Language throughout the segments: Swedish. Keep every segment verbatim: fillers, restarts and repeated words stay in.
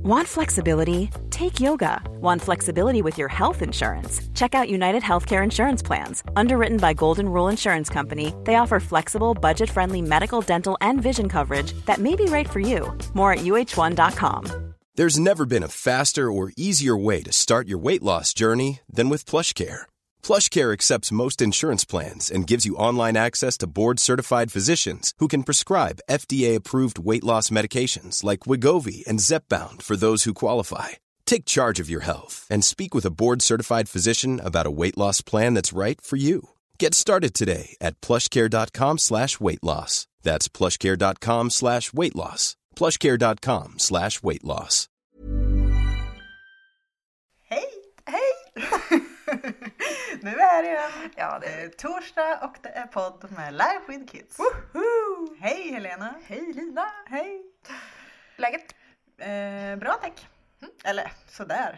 Want flexibility? Take yoga. Want flexibility with your health insurance? Check out United Healthcare Insurance Plans. Underwritten by Golden Rule Insurance Company, they offer flexible, budget-friendly medical, dental, and vision coverage that may be right for you. More at U H one dot com. There's never been a faster or easier way to start your weight loss journey than with PlushCare. PlushCare accepts most insurance plans and gives you online access to board-certified physicians who can prescribe F D A-approved weight loss medications like Wegovy and Zepbound for those who qualify. Take charge of your health and speak with a board-certified physician about a weight loss plan that's right for you. Get started today at plushcare.com slash weight loss. That's plushcare.com slash weight loss. plushcare.com slash weight loss. Hej! Hej! Nu är det igen. Ja, det är torsdag och det är podd med Life with Kids. Woohoo! Hej Helena! Hej Lina! Hej! Läget? Eh, bra tack. Mm. Eller sådär.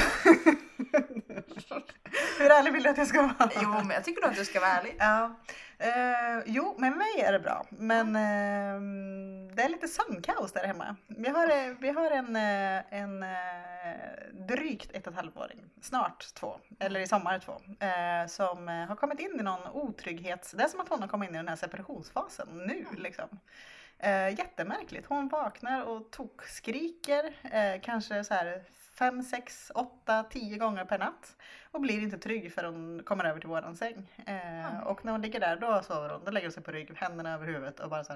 Hur ärlig vill du att jag ska vara? Jo, men jag tycker nog att du ska vara ärlig. Ja. Eh, jo, med mig är det bra. Men eh, det är lite sömnkaos där hemma. Vi har, eh, vi har en, eh, en eh, drygt ett och ett halvt-åring. Snart två. Eller i sommar två. Eh, som eh, har kommit in i någon otrygghet. Det är som att hon har kommit in i den här separationsfasen nu liksom. Eh, jättemärkligt. Hon vaknar och tokskriker. Eh, kanske så här fem, sex, åtta, tio gånger per natt. Och blir inte trygg för hon kommer över till våran säng. Eh, mm. Och när hon ligger där då sover hon. Då lägger hon sig på rygg, händerna över huvudet och bara så här.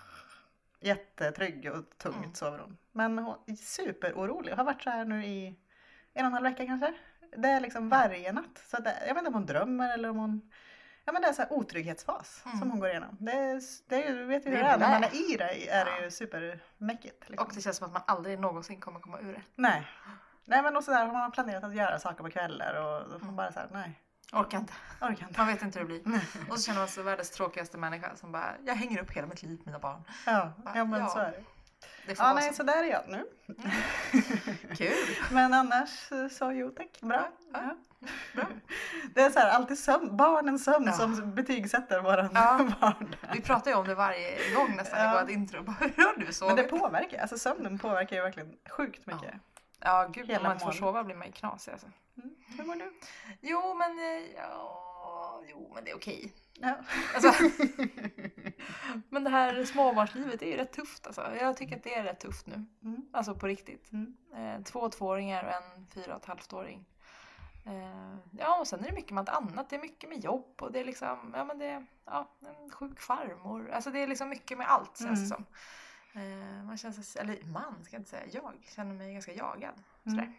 Jättetrygg och tungt mm. sover hon. Men hon är superorolig. Har varit så här nu i en och en halv vecka kanske. Det är liksom varje natt. Så det, jag vet inte om hon drömmer eller om hon... Ja, men det är så här otrygghetsfas mm. som hon går igenom. Det är, det är ju, du vet ju hur det är. När man är i det är det ju supermäckigt. Liksom. Och det känns som att man aldrig någonsin kommer komma ur det. Nej. Nej, men också där har man planerat att göra saker på kvällar och då får man bara så här, nej. Orkar inte. Orkar inte. Man vet inte hur det blir. Och så känner man sig världens tråkigaste människa som bara, jag hänger upp hela mitt liv mina barn. Ja, bara, ja men ja, så är det. det får ja, vara nej, så. så där är jag nu. Mm. Kul. Men annars så jo, tack. Bra. Ja, ja. Bra. Det är så här, alltid sömn, barnens sömn ja. som betygsätter våran ja. vardag. Vi pratar ju om det varje gång nästan ja. i vårt intro. Hur har du sovit? Men det påverkar, alltså sömnen påverkar ju verkligen sjukt mycket. Ja. Ja, gud, hela om man inte får mål. sova blir man ju knasig alltså. Mm. Hur mår du? Jo, men ja, jo, men det är okej. Ja. Alltså, men det här småbarnslivet är ju rätt tufft alltså. Jag tycker att det är rätt tufft nu. Mm. Alltså på riktigt. Mm. Eh, två tvååringar och en fyra och ett halvt-åring. Eh, ja, och sen är det mycket med annat. Det är mycket med jobb och det är liksom, ja men det är ja, en sjuk farmor. Alltså det är liksom mycket med allt känns det Mm. som. Eh, man känns, eller man ska jag inte säga, jag känner mig ganska jagad. Mm. Sådär.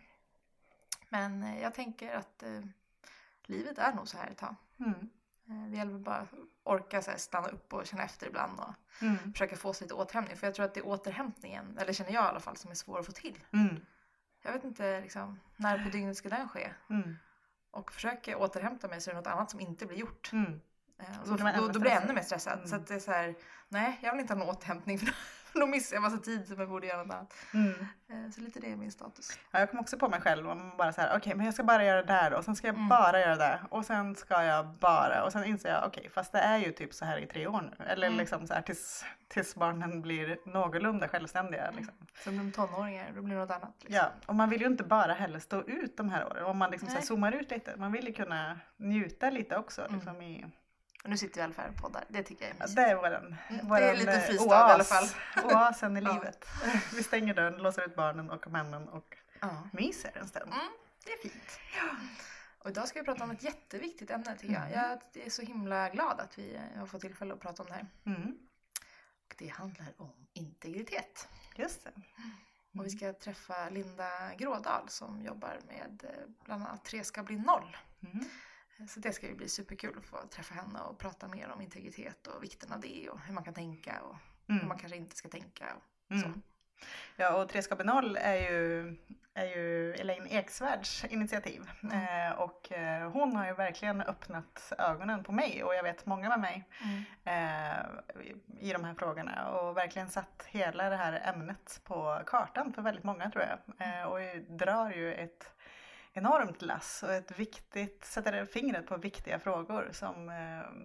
Men eh, jag tänker att eh, livet är nog så här ett tag. Mm. Eh, det gäller bara att orka så här, stanna upp och känna efter ibland och Mm. försöka få sig lite återhämtning. För jag tror att det är återhämtningen, eller känner jag i alla fall, som är svår att få till. Mm. Jag vet inte liksom, när på dygnet ska den ske. Mm. Och försöka återhämta mig så är det något annat som inte blir gjort. Mm. Eh, och Så då, blir man ännu då, då blir jag stressad. ännu mer stressad. Mm. Så att det är så här, nej jag vill inte ha någon återhämtning för då, då missar jag massa tid som jag borde göra något annat. Mm. Eh, så lite det är min status. Ja, jag kom också på mig själv och bara så här, okej, okay, men jag ska bara göra det där och sen ska jag Mm. bara göra det och sen ska jag bara och sen inser jag, okej, okay, fast det är ju typ så här i tre år nu eller Mm. liksom så här tills, tills barnen blir någorlunda självständiga liksom. Så blir de tonåringar, då blir det något annat. Liksom. Ja, och man vill ju inte bara heller stå ut de här åren om man liksom så här Nej. zoomar ut lite, man vill ju kunna njuta lite också Mm. liksom i, Och nu sitter vi i alla fall och poddar, det tycker jag är ja, mysigt. det är våran, Mm, våran det är en liten eh, fristad oas, i alla fall. Oasen i Ja. livet. Vi stänger dörren, låser ut barnen och männen och Ja. myser en stund. Mm, det är fint. Och idag ska vi prata om ett jätteviktigt ämne tycker jag. Mm. Jag är så himla glad att vi har fått tillfälle att prata om det här. Mm. Och det handlar om integritet. Just det. Och vi ska träffa Linda Grådal som jobbar med eh, bland annat Tre ska bli noll. Mm. Så det ska ju bli superkul att få träffa henne och prata mer om integritet och vikten av det och hur man kan tänka och Mm. hur man kanske inte ska tänka och så. Mm. Ja, och Tre ska bli noll är ju, är ju Elaine Eksvärds initiativ. Mm. Eh, och eh, hon har ju verkligen öppnat ögonen på mig och jag vet många med mig Mm. eh, i de här frågorna och verkligen satt hela det här ämnet på kartan för väldigt många tror jag. Eh, och drar ju ett enormt lass och ett viktigt, sätter fingret på viktiga frågor som, eh,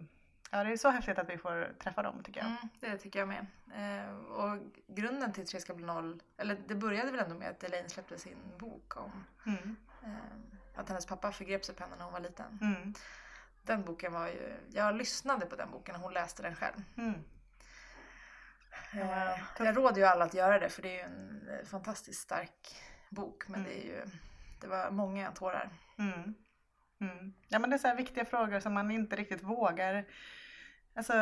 Ja, det är så häftigt att vi får träffa dem tycker jag. Mm, det tycker jag med. Eh, och grunden till Tre ska bli noll, eller det började väl ändå med att Elaine släppte sin bok om mm. eh, att hennes pappa förgrep sig på henne när hon var liten. Mm. Den boken var ju, jag lyssnade på den boken och hon läste den själv. Mm. Eh, jag råder ju alla att göra det, för det är ju en fantastiskt stark bok, men mm. det är ju, det var många tårar. Mm. Mm. Ja, men det är så här viktiga frågor som man inte riktigt vågar. Alltså,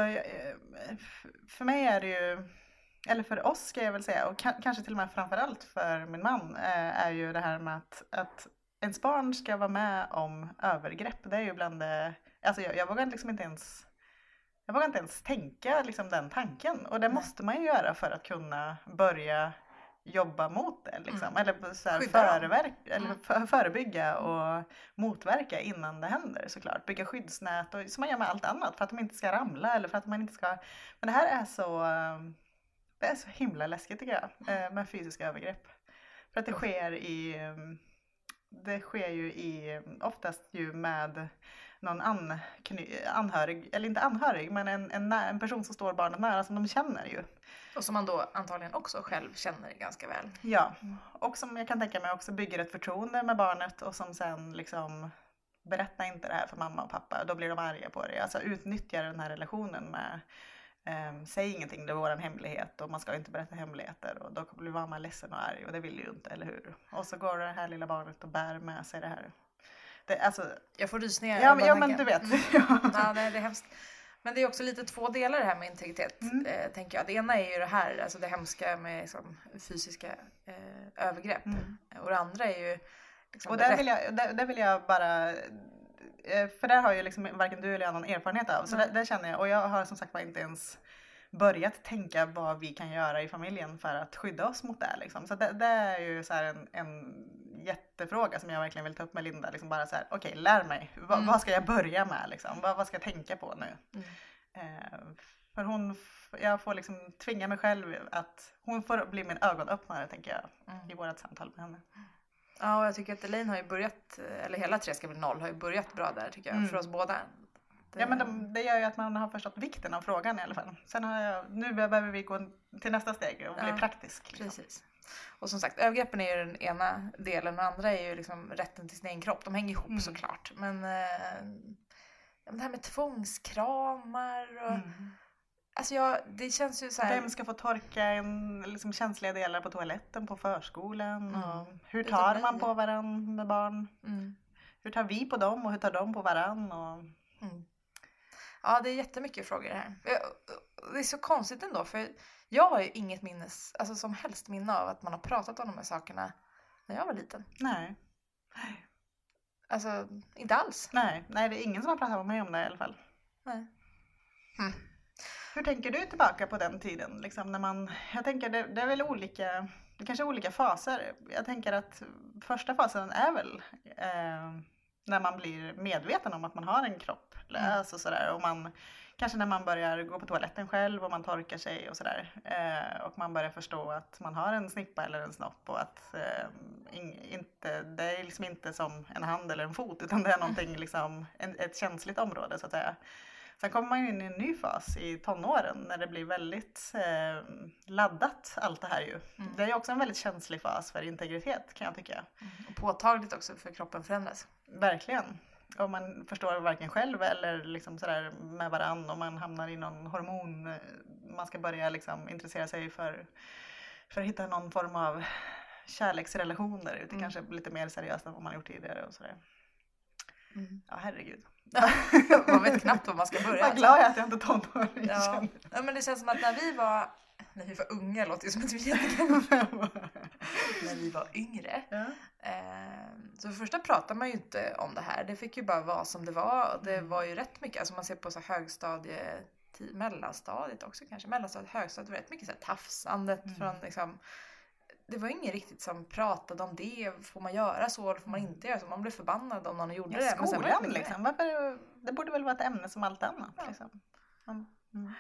för mig är det ju, eller för oss ska jag väl säga, och k- kanske till och med framförallt för min man, är ju det här med att, att ens barn ska vara med om övergrepp. Det är ju bland det, alltså jag, jag vågar liksom inte ens jag vågar inte ens tänka liksom den tanken, och det Nej. måste man ju göra för att kunna börja jobba mot det liksom. Mm. eller, så här, förverk, eller mm. för, förebygga och motverka innan det händer, såklart. Bygga skyddsnät och, som man gör med allt annat, för att de inte ska ramla eller för att man inte ska, men det här är så det är så himla läskigt tycker jag, mm. med fysiska övergrepp, för att det sker i det sker ju i oftast ju med någon an, anhörig, eller inte anhörig, men en, en, en person som står barnet nära, som de känner ju. Och som man då antagligen också själv känner ganska väl. Ja, och som jag kan tänka mig också bygger ett förtroende med barnet, och som sen liksom berätta inte det här för mamma och pappa, då blir de arga på det. Alltså utnyttjar den här relationen med eh, säg ingenting, det är vår hemlighet och man ska inte berätta hemligheter, och då blir mamma ledsen och arg, och det vill ju inte, eller hur? Och så går det här lilla barnet och bär med sig det här. Det, alltså, jag får rysningar. Ja, men, ja, men du vet. Mm. Ja, nej, det är hemskt. Men det är också lite två delar det här med integritet, mm. eh, tänker jag. Det ena är ju det här, alltså det hemska med liksom, fysiska eh, övergrepp. Mm. Och det andra är ju... Liksom, och där vill, jag, där, där vill jag bara... För där har ju liksom varken du eller jag någon erfarenhet av. Så mm. där, där känner jag, och jag har som sagt bara inte ens börjat tänka vad vi kan göra i familjen för att skydda oss mot det. Liksom. Så det, det är ju så här en, en jättefråga som jag verkligen vill ta upp med Linda. Liksom bara så här, okej, okay, lär mig. Va, mm. Vad ska jag börja med? Liksom? Vad, vad ska jag tänka på nu? Mm. Eh, för hon, jag får liksom tvinga mig själv att hon får bli min ögonöppnare, tänker jag, mm. i vårat samtal med henne. Ja, och jag tycker att Elaine har ju börjat, eller hela Tre ska bli noll har ju börjat bra där, tycker jag, mm. för oss båda. Det... Ja, men de, det gör ju att man har förstått vikten av frågan i alla fall. Sen har jag, nu behöver vi gå till nästa steg och bli ja, praktisk. Liksom. Precis. Och som sagt, övergreppen är ju den ena delen, och den andra är ju liksom rätten till sin egen kropp. De hänger ihop mm. såklart. Men eh, det här med tvångskramar och... Mm. Alltså jag, det känns ju så här... Vem ska få torka en, liksom, känsliga delar på toaletten på förskolan? Mm. Och hur tar man på varann med barn? Mm. Hur tar vi på dem och hur tar de på varann? Och... Mm. Ja, det är jättemycket frågor här. Det är så konstigt ändå, för jag har ju inget minnes, alltså som helst minne av att man har pratat om de här sakerna när jag var liten. Nej. Alltså, inte alls. Nej, nej, det är ingen som har pratat med mig om det i alla fall. Nej. Mm. Hur tänker du tillbaka på den tiden? Liksom när man, jag tänker det, det är väl olika, det kanske är olika faser. Jag tänker att första fasen är väl eh, när man blir medveten om att man har en kropp. Mm. Alltså sådär, och man, kanske när man börjar gå på toaletten själv och man torkar sig och sådär. Eh, och man börjar förstå att man har en snippa eller en snopp, och att eh, in, inte, det är liksom inte som en hand eller en fot, utan det är någonting liksom, en, ett känsligt område så att säga. Sen kommer man in i en ny fas i tonåren när det blir väldigt eh, laddat allt det här ju. Mm. Det är ju också en väldigt känslig fas för integritet, kan jag tycka. Mm. Och påtagligt också för kroppen förändras. Verkligen. Och man förstår varken själv eller liksom sådär med varann, och man hamnar i någon hormon. Man ska börja liksom intressera sig för, för att hitta någon form av kärleksrelationer. Det är mm. kanske lite mer seriöst än vad man gjort tidigare och sådär. Mm. Ja, herregud. Man vet knappt var man ska börja. Jag är glad att jag inte tonåring. Ja. Ja, men det känns som att när vi var när vi var unga, låter det som att vi är jättegamla. När vi var yngre. Ja. Eh, så för första pratar man ju inte om det här. Det fick ju bara vara som det var. Det var ju rätt mycket, alltså man ser på så högstadie, mellanstadiet också kanske. Mellanstadiet, högstadiet, det var rätt mycket så här tafsandet mm. från liksom... Det var ingen riktigt som pratade om det. Får man göra så eller får man inte göra så? Man blev förbannad om någon gjorde ja, det. Skolan men liksom. Varför, det borde väl vara ett ämne som allt annat. Ja. Liksom. Mm.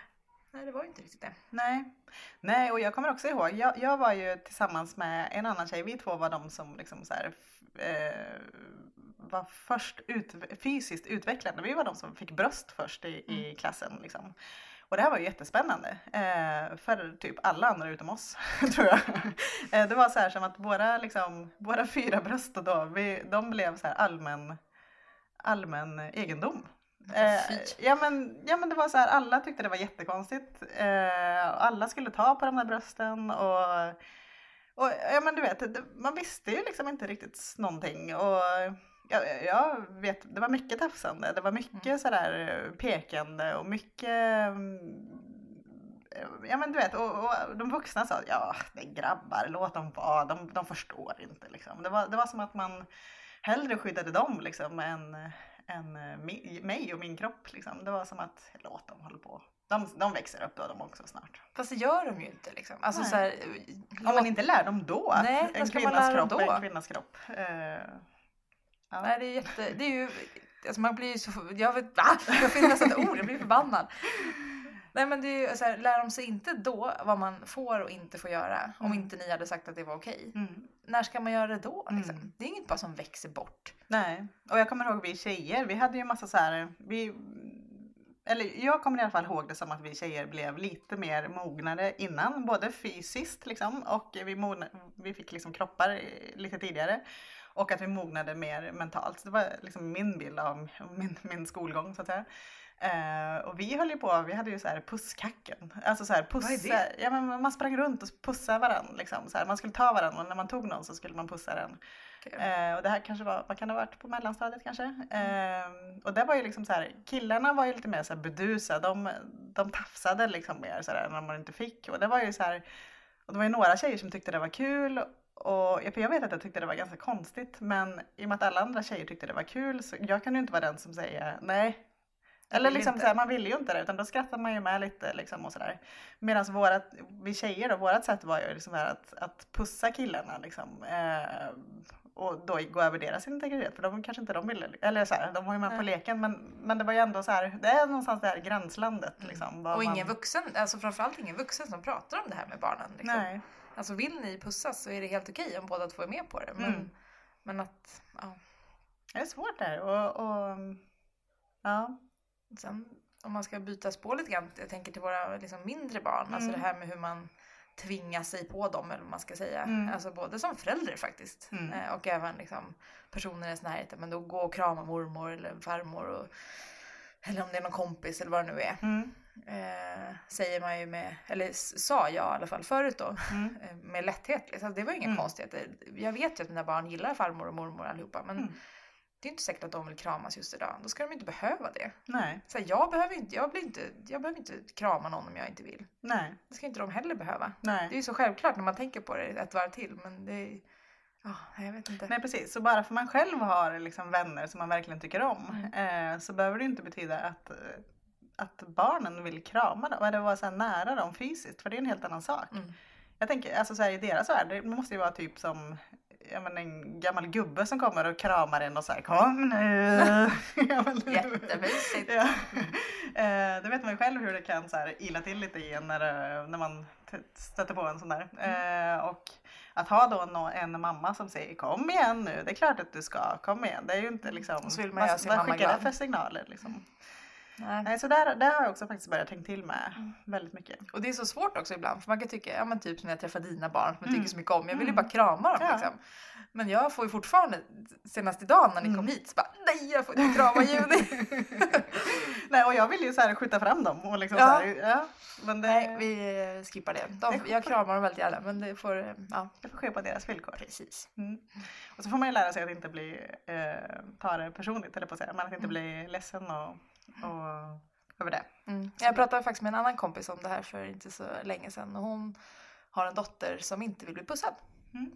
nej det var ju inte riktigt det. Nej. Nej, och jag kommer också ihåg, jag, jag var ju tillsammans med en annan tjej, vi två var de som liksom så här, eh, var först ut, fysiskt utvecklande. Vi var de som fick bröst först i, mm. i klassen liksom. Och det här var ju jättespännande eh, för typ alla andra utom oss, tror jag. Eh, det var så här som att våra, liksom, våra fyra bröst då, vi, de blev så här allmän, allmän egendom. Eh, ja, men, ja men det var så här, alla tyckte det var jättekonstigt. Eh, alla skulle ta på de där brösten och, och ja men du vet, det, man visste ju liksom inte riktigt någonting. Och jag, jag vet, det var mycket tafsande, det var mycket mm. sådär pekande och mycket, ja men du vet, och, och de vuxna sa, ja det är grabbar, låt dem vara, de, de förstår inte liksom. Det var, det var som att man hellre skyddade dem liksom än, än mig och min kropp liksom. Det var som att, låt dem hålla på. De, de växer upp då de också snart. Fast det gör de ju inte liksom. Alltså, så här, om man inte lär dem då att nej, en kvinnas kropp är en kvinnas kropp. Uh, ja. Nej, det är jätte, det är ju, alltså man blir ju så, jag vet, ah, jag finner nästan ett ord, jag blir förbannad. Nej men det är ju så här, lär de sig inte då vad man får och inte får göra. Mm. Om inte ni hade sagt att det var okej. Mm. När ska man göra det då? Liksom? Mm. Det är inget bara som växer bort. Nej, och jag kommer ihåg vi tjejer, vi hade ju massa så här, vi, eller jag kommer i alla fall ihåg det som att vi tjejer blev lite mer mognare innan. Både fysiskt liksom, och vi, mogna, vi fick liksom kroppar lite tidigare. Och att vi mognade mer mentalt. Så det var liksom min bild av min, min skolgång så att säga. Uh, och vi höll ju på, vi hade ju så här pusskacken. Alltså så här pussa, vad är det? Ja men man sprang runt och pussade varandra liksom. Så här, man skulle ta varandra och när man tog någon så skulle man pussa den. Okay. Uh, och det här kanske var, vad kan det ha varit på mellanstadiet kanske? Uh, och det var ju liksom så här, killarna var ju lite mer så här bedusa. De, de tafsade liksom mer så här när man inte fick. Och det var ju så här, och det var ju några tjejer som tyckte det var kul. Och jag vet att jag tyckte det var ganska konstigt. Men i och med att alla andra tjejer tyckte det var kul så jag kan ju inte vara den som säger nej. Eller liksom så här, man ville ju inte det utan då skrattar man ju med lite liksom och sådär. Medan vårat, vi tjejer då, vårat sätt var ju liksom här att, att pussa killarna liksom. Eh, och då gå över deras integritet för de kanske inte de ville, eller så här, de var ju med Nej. på leken men, men det var ju ändå så här, det är någonstans där gränslandet liksom. Mm. Och ingen man... vuxen, alltså framförallt ingen vuxen som pratar om det här med barnen liksom. Nej. Alltså vill ni pussas så är det helt okej om båda två är med på det. Men, mm. men att, ja. Det är svårt där och, och ja. Sen om man ska byta spår lite grann, jag tänker till våra liksom, mindre barn, mm. alltså det här med hur man tvingar sig på dem eller vad man ska säga, mm. alltså både som förälder faktiskt mm. eh, och även liksom, personer i ens närhet, men då gå och krama mormor eller farmor och, eller om det är någon kompis eller vad det nu är mm. eh, säger man ju med, eller sa jag i alla fall förut då mm. eh, med lätthet, liksom. Det var ju ingen mm. konstighet, jag vet ju att mina barn gillar farmor och mormor allihopa, men mm. det är inte säkert att de vill kramas just idag. Då ska de inte behöva det. Nej. Så här, jag, behöver inte, jag, blir inte, jag behöver inte krama någon om jag inte vill. Nej. Det ska inte de heller behöva. Nej. Det är ju så självklart när man tänker på det ett varv till. Men det är... Oh, jag vet inte. Nej, precis. Så bara för man själv har liksom vänner som man verkligen tycker om. Mm. Eh, så behöver det inte betyda att, att barnen vill krama dem. Eller vara så här nära dem fysiskt. För det är en helt annan sak. Mm. Jag tänker, alltså så här, i deras värld, det måste ju vara typ som... Ja, men en gammal gubbe som kommer och kramar en och säger kom nu. Ja, men, jättemysigt. Ja. Eh, det vet man ju själv hur det kan så här, ila till lite igen när, när man stöter på en sån där. Mm. Eh, och att ha då en, en mamma som säger kom igen nu, det är klart att du ska, kom igen. Det är ju inte liksom, så vill man vad, vad skickar det för signaler liksom. Nej. Nej, så där, där har jag också faktiskt börjat tänka till med mm. väldigt mycket. Och det är så svårt också ibland. För man kan tycka, ja men typ som när jag träffar dina barn som jag tycker så mycket om. Jag vill ju bara krama dem ja. liksom. Men jag får ju fortfarande, senast idag när ni mm. kom hit, så bara, nej jag får inte krama Juni. Nej, och jag vill ju så här skjuta fram dem. Och liksom ja. så här, ja. Men det... Nej, vi skippar det. De, det jag kramar dem väldigt gärna, men det får, ja. det får ske på deras villkor. Precis. Mm. Och så får man ju lära sig att inte bli, eh, ta det personligt, eller på att säga. Men att inte mm. bli ledsen och... och över det. Mm. Jag pratade faktiskt med en annan kompis om det här för inte så länge sedan. Och hon har en dotter som inte vill bli pussad. Mm.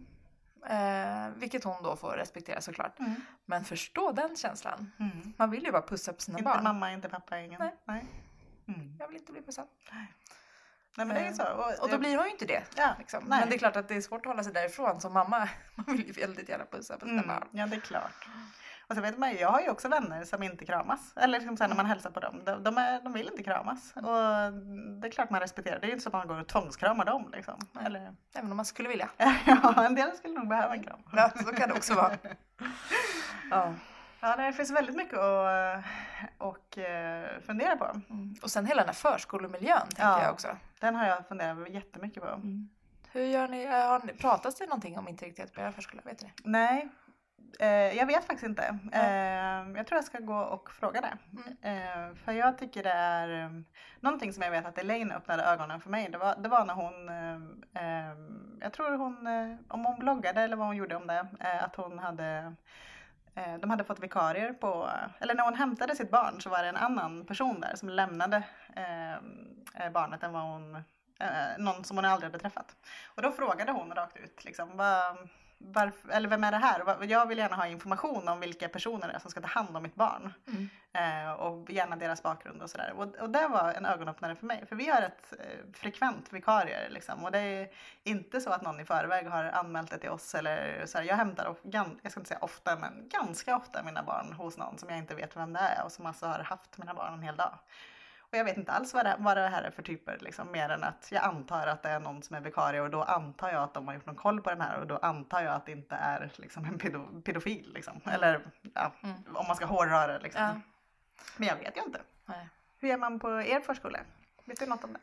Eh, vilket hon då får respektera såklart. Mm. Men förstå den känslan. Mm. Man vill ju bara pussa på sina inte barn. Inte mamma, inte pappa, ingen. Nej. Nej. Mm. Jag vill inte bli pussad. Nej. Nej, men det är så. Och, och då blir hon ju inte det. Ja, liksom. Men det är klart att det är svårt att hålla sig därifrån som mamma. Man vill ju väldigt gärna pussa på sina mm. barn. Ja, det är klart. Och så vet man ju, jag har ju också vänner som inte kramas. Eller liksom så här, när man hälsar på dem. De, de, är, de vill inte kramas. Och det är klart man respekterar. Det är ju inte så att man går och tvångskramar dem. Liksom. Eller... Även om man skulle vilja. Ja, en del skulle nog behöva en kram. Ja, så kan det också vara. Ja. Ja, det finns väldigt mycket att och, fundera på. Mm. Och sen hela den här förskolemiljön tänker ja, jag också. Den har jag funderat jättemycket på. Mm. Hur gör ni? Har ni pratas det någonting om integritet på era förskola? Vet ni? Nej, eh, jag vet faktiskt inte. Eh, jag tror jag ska gå och fråga det. Mm. Eh, för jag tycker det är um, någonting som jag vet att Elaine öppnade ögonen för mig. Det var, det var när hon, eh, jag tror hon, eh, om hon bloggade eller vad hon gjorde om det, eh, att hon hade... De hade fått vikarier på, eller när hon hämtade sitt barn så var det en annan person där som lämnade eh, barnet än vad hon, eh, någon som hon aldrig hade träffat. Och då frågade hon rakt ut, liksom, var, varför, eller vem är det här? Jag vill gärna ha information om vilka personer det är som ska ta hand om mitt barn. Mm. Eh, och gärna deras bakgrund och sådär. Och, och det var en ögonöppnare för mig. För vi har ett eh, frekvent vikarier liksom. Och det är inte så att någon i förväg har anmält det till oss. Eller så här, jag hämtar, of, gan, jag ska inte säga ofta, men ganska ofta mina barn hos någon som jag inte vet vem det är. Och som alltså har haft mina barn en hel dag. Och jag vet inte alls vad det, vad det här är för typer, liksom, mer än att jag antar att det är någon som är vikarie och då antar jag att de har gjort någon koll på den här och då antar jag att det inte är liksom, en pedo, pedofil. Liksom. Eller ja, mm. om man ska hårdröra liksom. Ja. Men jag vet ju inte. Nej. Hur är man på er förskola? Vet du något om det?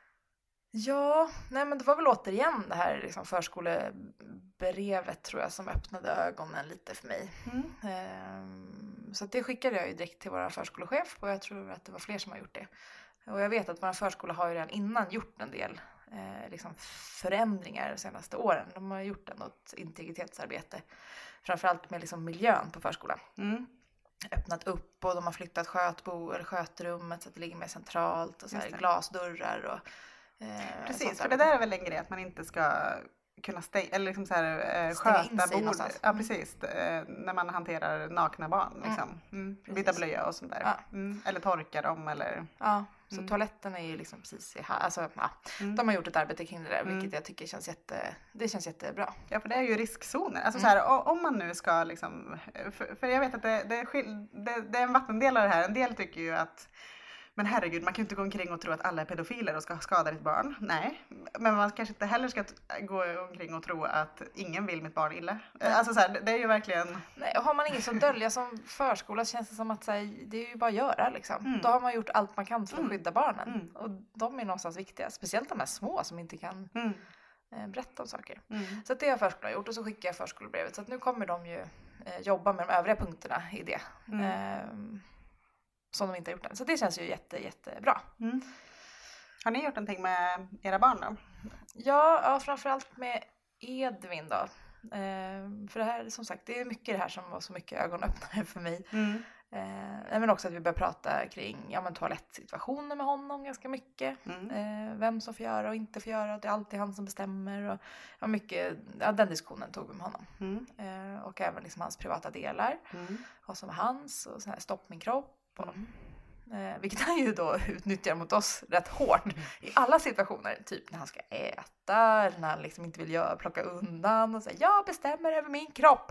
Ja, nej men det var väl återigen det här liksom förskolebrevet tror jag som öppnade ögonen lite för mig. Mm. Ehm, så det skickade jag ju direkt till vår förskolechef och jag tror att det var fler som har gjort det. Och jag vet att vår förskola har ju redan innan gjort en del eh, liksom förändringar de senaste åren. De har gjort något integritetsarbete, framförallt med liksom miljön på förskolan. Mm. Öppnat upp och de har flyttat skötbo eller skötrummet så att det ligger mer centralt och så här glasdörrar och Eh, precis, för det där är väl en grej att man inte ska kunna stänga eller liksom så här, eh, sköta bord. Ja, precis. Eh, när man hanterar nakna barn liksom. Mm. Mm. Byta blöja och sånt där. Ja. Mm. Eller torka dem eller... Ja, så mm. toaletten är ju liksom precis här. Alltså, ja. Mm. De har gjort ett arbete kring det där, vilket mm. jag tycker känns jätte, det känns jättebra. Ja, för det är ju riskzoner. Alltså mm. så här, om man nu ska liksom... För, för jag vet att det, det, är skil, det, det är en vattendelare här. En del tycker ju att men herregud, man kan ju inte gå omkring och tro att alla är pedofiler och ska skada ditt barn. Nej, men man kanske inte heller ska gå omkring och tro att ingen vill mitt barn illa. Nej. Alltså så här, det är ju verkligen... Nej, och har man inget som dölja som förskola känns det som att här, det är ju bara att göra liksom. Mm. Då har man gjort allt man kan för att skydda barnen. Mm. Och de är någonstans viktiga. Speciellt de här små som inte kan mm. eh, berätta om saker. Mm. Så att det har förskolan gjort och så skickar jag förskolebrevet. Så att nu kommer de ju eh, jobba med de övriga punkterna i det. Mm. Eh, som de inte har gjort än. Så det känns ju jätte, jättebra. Mm. Har ni gjort någonting med era barn då? Ja, ja framförallt med Edvin då. Eh, för det här, som sagt, det är mycket det här som var så mycket ögonöppnare för mig. Mm. Eh, men också att vi börjar prata kring ja, men toalettsituationer med honom ganska mycket. Mm. Eh, vem som får göra och inte får göra. Det är alltid han som bestämmer. Och, ja, mycket, ja, den diskussionen tog vi med honom. Mm. Eh, och även liksom hans privata delar. Mm. Vad som är hans och så här, stopp min kropp. Mm. Eh, vilket han ju då utnyttjar mot oss rätt hårt mm. i alla situationer. Typ när han ska äta, när han liksom inte vill göra, plocka undan och säga jag bestämmer över min kropp.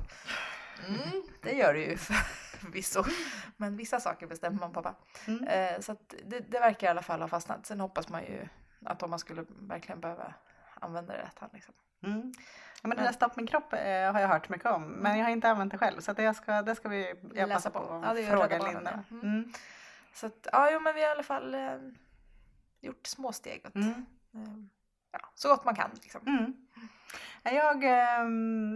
Mm, det gör det ju förvisso. Men vissa saker bestämmer man pappa. Mm. Eh, så att det, det verkar i alla fall ha fastnat. Sen hoppas man ju att om man skulle verkligen behöva använda det att han liksom... Mm. Ja, men det där stopp min kropp eh, har jag hört mycket om. Men jag har inte använt det själv. Så det ska, det ska vi jag läsa på och ja, fråga Linda. Mm. Mm. Så att, ja, jo, men vi har i alla fall eh, gjort små steg. Åt, mm. eh, ja, så gott man kan. Liksom. Mm. Jag eh,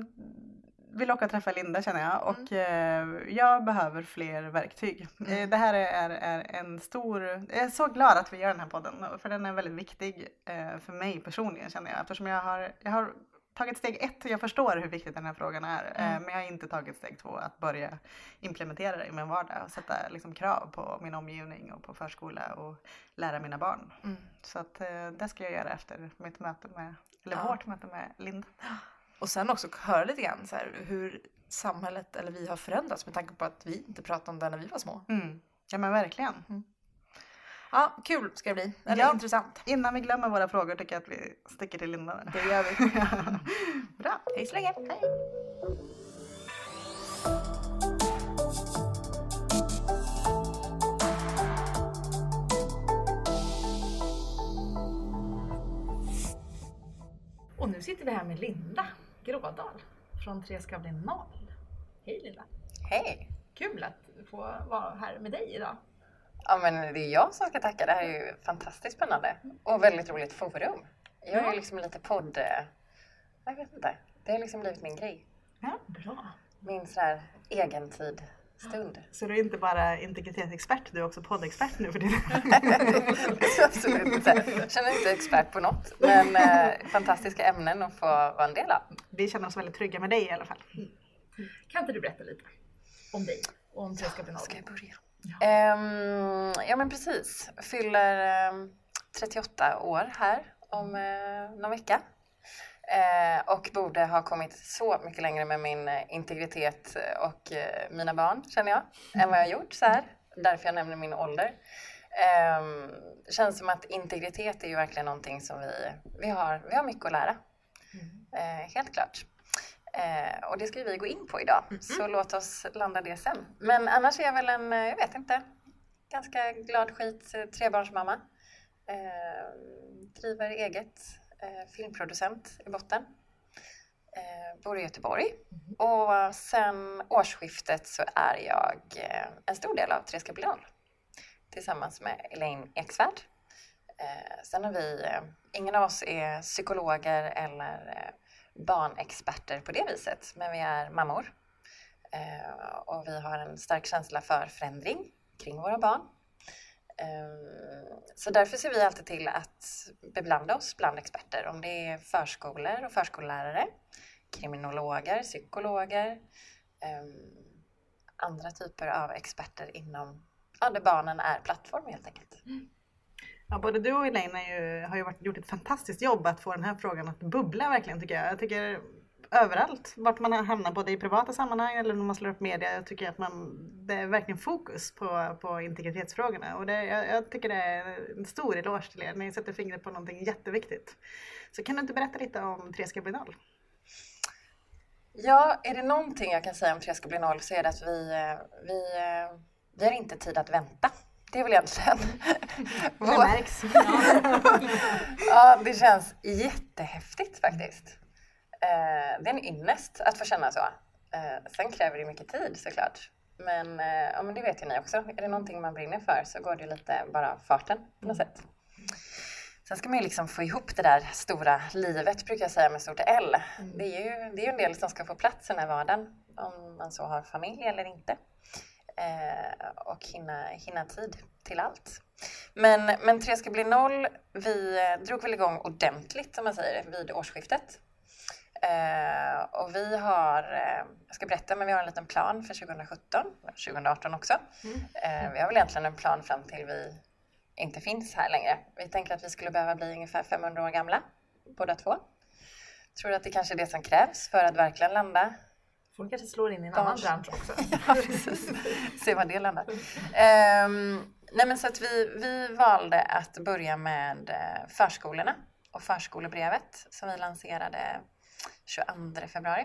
vill åka och träffa Linda känner jag. Och mm. eh, jag behöver fler verktyg. Mm. Eh, det här är, är en stor... Jag är så glad att vi gör den här podden. För den är väldigt viktig eh, för mig personligen känner jag. Eftersom jag har... Jag har tagit steg ett, jag förstår hur viktigt den här frågan är. Mm. Men jag har inte tagit steg två att börja implementera det i min vardag. Och sätta liksom krav på min omgivning och på förskola och lära mina barn. Mm. Så att det ska jag göra efter mitt möte med, eller ja. vårt möte med Linda. Och sen också höra lite grann så här, hur samhället eller vi har förändrats med tanke på att vi inte pratade om det när vi var små. Mm. Ja men verkligen. Mm. Ja, kul ska det bli. Eller ja, intressant. Innan vi glömmer våra frågor tycker jag att vi sticker till Linda. Det gör vi. Bra. Hej så länge. Hej. sitter vi här med Linda Grådal från Tre ska bli noll. Hej Linda! Hej! Kul att få vara här med dig idag. Ja, men det är jag som ska tacka. Det här är ju fantastiskt spännande och väldigt roligt forum. Jag är Ja. ju liksom lite podd... Jag vet inte. Det har liksom blivit min grej. Ja, bra. Min så här egentid stund. Så du är inte bara integritetsexpert, du är också poddexpert nu för det. Absolut inte. Jag känner inte expert på något. Men eh, fantastiska ämnen att få vara en del av. Vi känner oss väldigt trygga med dig i alla fall. Kan inte du berätta lite om dig och om Tre ska bli noll? Ska jag börja? Ja, um, ja men precis. Fyller um, trettioåtta år här om uh, någon vecka. Uh, och borde ha kommit så mycket längre med min uh, integritet och uh, mina barn, känner jag, än vad jag har gjort så här. Därför jag nämner min ålder. Um, känns som att integritet är ju verkligen någonting som vi, vi, har, vi har mycket att lära. Uh, helt klart. Eh, och det ska vi gå in på idag. Mm-hmm. Så låt oss landa det sen. Men annars är jag väl en, jag vet inte, ganska glad skit trebarnsmamma. Eh, driver eget, eh, filmproducent i botten. Eh, bor i Göteborg. Mm-hmm. Och sen årsskiftet så är jag eh, en stor del av Tre ska bli noll. Tillsammans med Elaine Eksvärd. Eh, sen har vi, eh, ingen av oss är psykologer eller eh, barnexperter på det viset, men vi är mammor eh, och vi har en stark känsla för förändring kring våra barn. Eh, så därför ser vi alltid till att beblanda oss bland experter, om det är förskolor och förskollärare, kriminologer, psykologer, eh, andra typer av experter inom, ja, där barnen är plattform helt enkelt. Mm. Ja, både du och Elaine är ju, har ju varit, gjort ett fantastiskt jobb att få den här frågan att bubbla verkligen, tycker jag. Jag tycker överallt, vart man hamnar, både i privata sammanhang eller när man slår upp media, jag tycker att man, det är verkligen fokus på, på integritetsfrågorna. Och det, jag, jag tycker det är en stor eloge till er. Ni sätter fingret på någonting jätteviktigt. Så kan du inte berätta lite om Tre ska bli noll? Ja, är det någonting jag kan säga om Tre ska bli noll så är det att vi, vi, vi har inte tid att vänta. Det är väl egentligen. Det märks. Ja, det känns jättehäftigt faktiskt. Eh, det är en ynnest att få känna så. Eh, sen kräver det mycket tid såklart. Men, eh, ja, men det vet ju ni också. Är det någonting man brinner för så går det lite bara farten på något sätt. Sen ska man ju liksom få ihop det där stora livet, brukar jag säga med stort L. Det är ju, det är ju en del som ska få plats i den här vardagen. Om man så har familj eller inte. Eh, och hinna, hinna tid till allt. Men, men Tre ska bli noll, vi drog väl igång ordentligt, om man säger, vid årsskiftet. Eh, och vi har, eh, jag ska berätta, men vi har en liten plan för tjugosjutton, tjugoarton också. Mm. Eh, vi har väl egentligen en plan fram till vi inte finns här längre. Vi tänker att vi skulle behöva bli ungefär femhundra år gamla, båda två. Tror att det kanske är det som krävs för att verkligen landa. Folk kanske slår in i en annan bransch också. Ja, precis. Se vad det landar. Um, nej men så att vi, vi valde att börja med förskolorna och förskolebrevet som vi lanserade tjugoandra februari.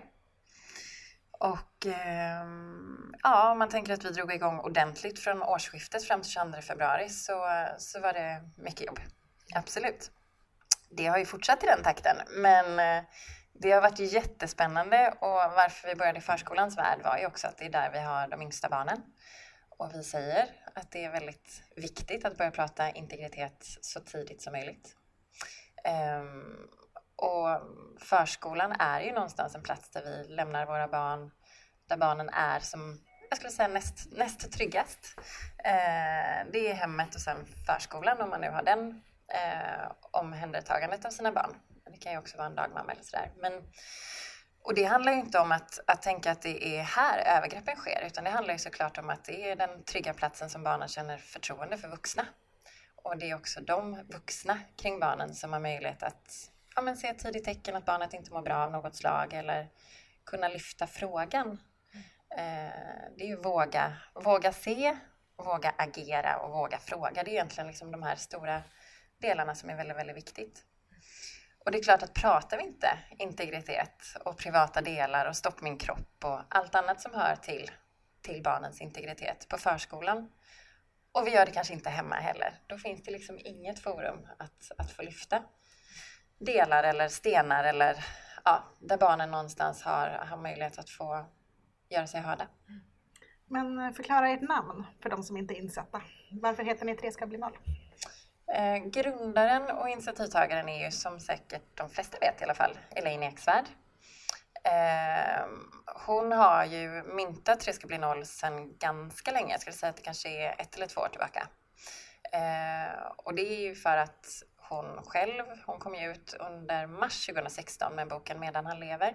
Och um, ja, om man tänker att vi drog igång ordentligt från årsskiftet fram till tjugoandra februari så, så var det mycket jobb. Absolut. Det har ju fortsatt i den takten, men det har varit jättespännande, och varför vi började i förskolans värld var ju också att det är där vi har de yngsta barnen. Och vi säger att det är väldigt viktigt att börja prata integritet så tidigt som möjligt. Um, och förskolan är ju någonstans en plats där vi lämnar våra barn, där barnen är som, jag skulle säga, näst, näst tryggast. Uh, det är hemmet och sen förskolan, om man nu har den uh, omhändertagandet av sina barn. Det kan ju också vara en dagmamma eller sådär. Men, och det handlar ju inte om att, att tänka att det är här övergreppen sker. Utan det handlar ju såklart om att det är den trygga platsen som barnen känner förtroende för vuxna. Och det är också de vuxna kring barnen som har möjlighet att, ja, men se tidigt tecken att barnet inte mår bra av något slag. Eller kunna lyfta frågan. Eh, det är ju våga, våga se, våga agera och våga fråga. Det är egentligen liksom de här stora delarna som är väldigt, väldigt viktigt. Och det är klart att pratar vi inte integritet och privata delar och stopp min kropp och allt annat som hör till, till barnens integritet på förskolan, och vi gör det kanske inte hemma heller, då finns det liksom inget forum att, att få lyfta. delar eller stenar eller ja, där barnen någonstans har, har möjlighet att få göra sig hörda. Men förklara ert namn för de som inte är insatta. Varför heter ni Tre ska bli noll? Eh, grundaren och initiativtagaren är ju som säkert de flesta vet i alla fall, Elaine Eksvärd. Eh, hon har ju myntat Tre ska bli noll sedan ganska länge. Jag skulle säga att det kanske är ett eller två år tillbaka. Eh, och det är ju för att hon själv, hon kom ju ut under mars tjugohundrasexton med boken Medan han lever.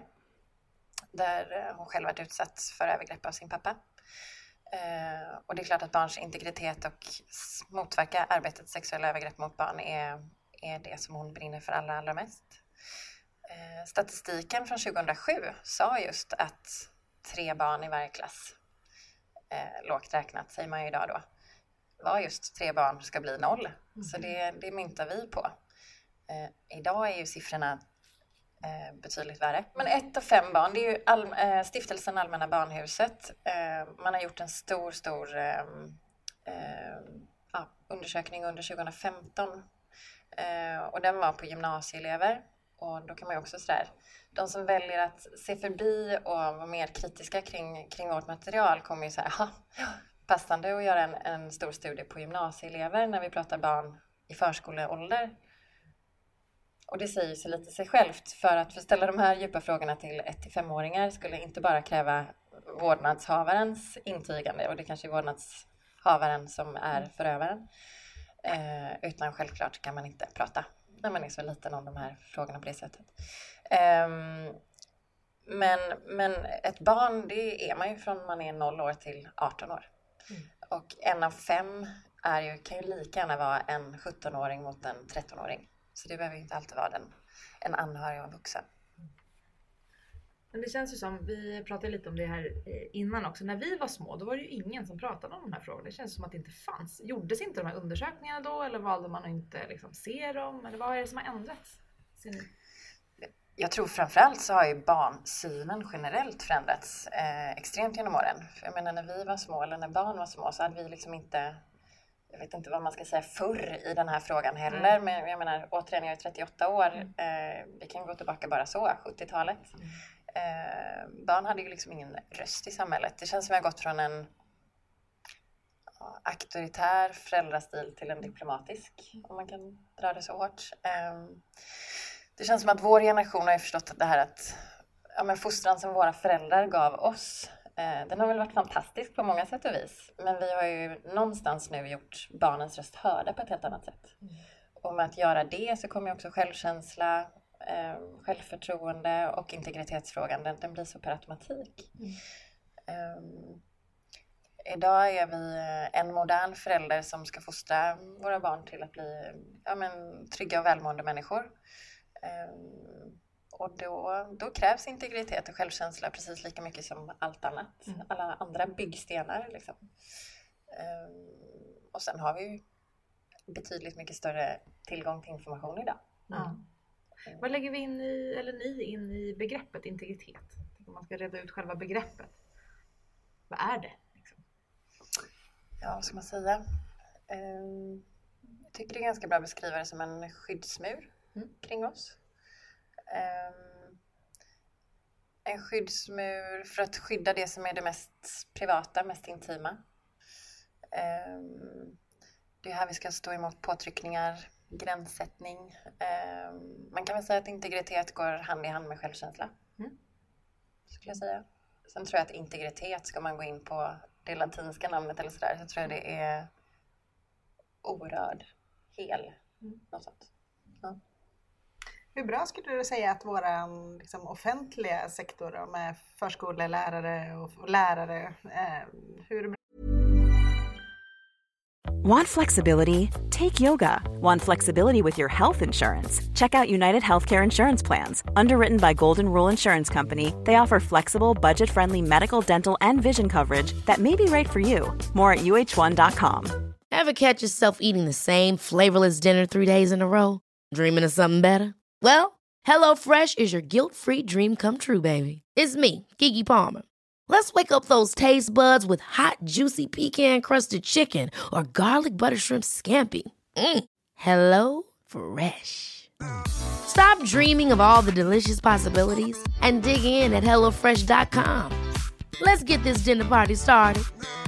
Där hon själv varit utsatt för övergrepp av sin pappa. Eh, och det är klart att barns integritet och motverka arbetet sexuella övergrepp mot barn är, är det som hon brinner för allra, allra mest. Eh, statistiken från tjugohundrasju sa just att tre barn i varje klass, eh, lågt räknat säger man ju idag då, var just tre barn ska bli noll. Mm. Så det, det myntar vi på. Eh, idag är ju siffrorna eh, betydligt värre. Men ett av fem barn, det är ju all, eh, stiftelsen Allmänna Barnhuset. Eh, man har gjort en stor, stor eh, eh, ja, undersökning under tjugohundrafemton. Eh, och den var på gymnasieelever. Och då kan man ju också sådär, de som väljer att se förbi och vara mer kritiska kring, kring vårt material kommer ju säga, ja, passande att göra en, en stor studie på gymnasieelever när vi pratar barn i förskoleålder. Och det säger sig lite sig självt, för att för ställa de här djupa frågorna till ett till femåringar skulle inte bara kräva vårdnadshavarens intygande, och det kanske är vårdnadshavaren som är förövaren, eh, utan självklart kan man inte prata när man är så liten om de här frågorna på det sättet. Eh, men, men ett barn, det är man ju från man är noll år till arton år. Mm. Och en av fem är ju, kan ju lika gärna vara en sjuttonåring mot en trettonåring. Så det behöver inte alltid vara den, en anhörig och vuxen. Men det känns ju som, vi pratade lite om det här innan också. När vi var små, då var det ju ingen som pratade om de här frågorna. Det känns som att det inte fanns. Gjordes inte de här undersökningarna då? Eller valde man att inte liksom se dem? Eller vad är det som har ändrats? Jag tror framförallt så har ju barnsynen generellt förändrats eh, extremt genom åren. För jag menar, när vi var små, eller när barn var små, så hade vi liksom inte, jag vet inte vad man ska säga, förr i den här frågan heller. Mm. Men jag menar, återigen, jag är trettioåtta år. Mm. Eh, vi kan gå tillbaka bara så, sjuttiotalet. Mm. Eh, barn hade ju liksom ingen röst i samhället. Det känns som att vi har gått från en ja, auktoritär föräldrastil till en diplomatisk, om man kan dra det så hårt. Eh, Det känns som att vår generation har förstått att det här att ja, men fostran som våra föräldrar gav oss, eh, den har väl varit fantastisk på många sätt och vis. Men vi har ju någonstans nu gjort barnens röst hörda på ett helt annat sätt. Mm. Och med att göra det så kommer också självkänsla, eh, självförtroende och integritetsfrågan, den, den blir så per automatik. Mm. Um, idag är vi en modern förälder som ska fostra våra barn till att bli ja, men, trygga och välmående människor. Um, och då, då krävs integritet och självkänsla precis lika mycket som allt annat. Mm. Alla andra byggstenar liksom. Um, och sen har vi ju betydligt mycket större tillgång till information idag. Mm. Mm. Mm. Vad lägger vi in i, eller ni in i begreppet integritet? Om man ska reda ut själva begreppet. Vad är det? Liksom? Ja, vad ska man säga? Um, jag tycker det är ganska bra att beskriva det som en skyddsmur. Mm. kring oss. Um, en skyddsmur för att skydda det som är det mest privata, mest intima. Um, det är här vi ska stå emot påtryckningar, gränssättning. Um, man kan väl säga att integritet går hand i hand med självkänsla. Mm. Skulle jag säga. Sen tror jag att integritet, ska man gå in på det latinska namnet eller sådär, så tror jag det är orörd, hel, mm. något sånt. Ja. Hur bra skulle du säga att vår liksom, offentliga sektor med förskolelärare och lärare, eh, hur Want flexibility? Take yoga. Want flexibility with your health insurance? Check out United Healthcare Insurance Plans. Underwritten by Golden Rule Insurance Company, they offer flexible, budget-friendly medical, dental, and vision coverage that may be right for you. More at U H one dot com. Ever catch yourself eating the same flavorless dinner three days in a row? Dreaming of something better? Well, HelloFresh is your guilt-free dream come true, baby. It's me, Keke Palmer. Let's wake up those taste buds with hot, juicy pecan-crusted chicken or garlic butter shrimp scampi. Mm. Hello Fresh. Stop dreaming of all the delicious possibilities and dig in at hello fresh dot com. Let's get this dinner party started.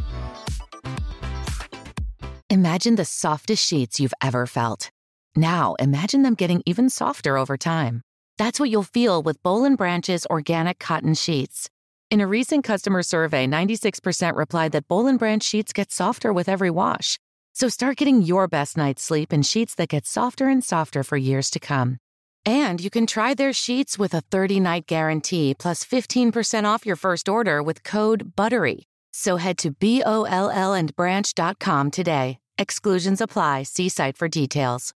Imagine the softest sheets you've ever felt. Now, imagine them getting even softer over time. That's what you'll feel with Boll and Branch's organic cotton sheets. In a recent customer survey, ninety-six percent replied that Boll and Branch sheets get softer with every wash. So start getting your best night's sleep in sheets that get softer and softer for years to come. And you can try their sheets with a thirty-night guarantee plus fifteen percent off your first order with code BUTTERY. So head to B O L L and branch dot com today. Exclusions apply. See site for details.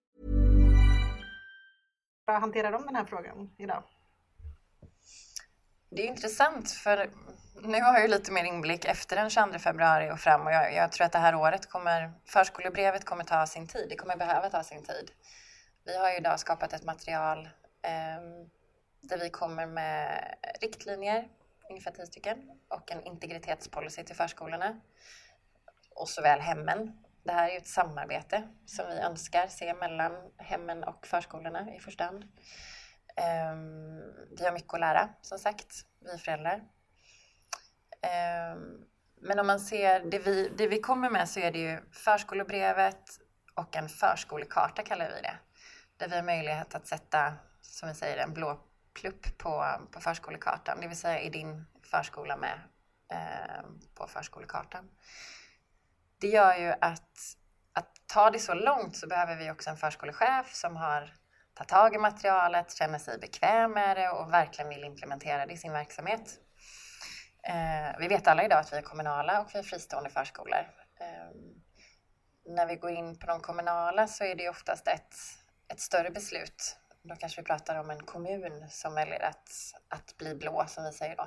Hur hanterar de den här frågan idag? Det är intressant för nu har jag ju lite mer inblick efter den tjugoandra februari och fram och jag, jag tror att det här året kommer, förskolebrevet kommer ta sin tid, det kommer behöva ta sin tid. Vi har ju idag skapat ett material eh, där vi kommer med riktlinjer, ungefär tio stycken, och en integritetspolicy till förskolorna och såväl hemmen. Det här är ju ett samarbete som vi önskar se mellan hemmen och förskolorna i första hand. Um, vi har mycket att lära, som sagt, vi föräldrar. Um, men om man ser det vi, det vi kommer med så är det ju förskolebrevet och en förskolekarta kallar vi det. Där vi har möjlighet att sätta, som vi säger, en blå plupp på, på förskolekartan. Det vill säga i din förskola med eh, på förskolekartan. Det gör ju att, att ta det så långt så behöver vi också en förskolechef som har tagit tag i materialet, känner sig bekväm med det och verkligen vill implementera det i sin verksamhet. Eh, vi vet alla idag att vi är kommunala och vi är fristående förskolor. Eh, när vi går in på de kommunala så är det oftast ett, ett större beslut. Då kanske vi pratar om en kommun som väljer att, att bli blå, som vi säger då.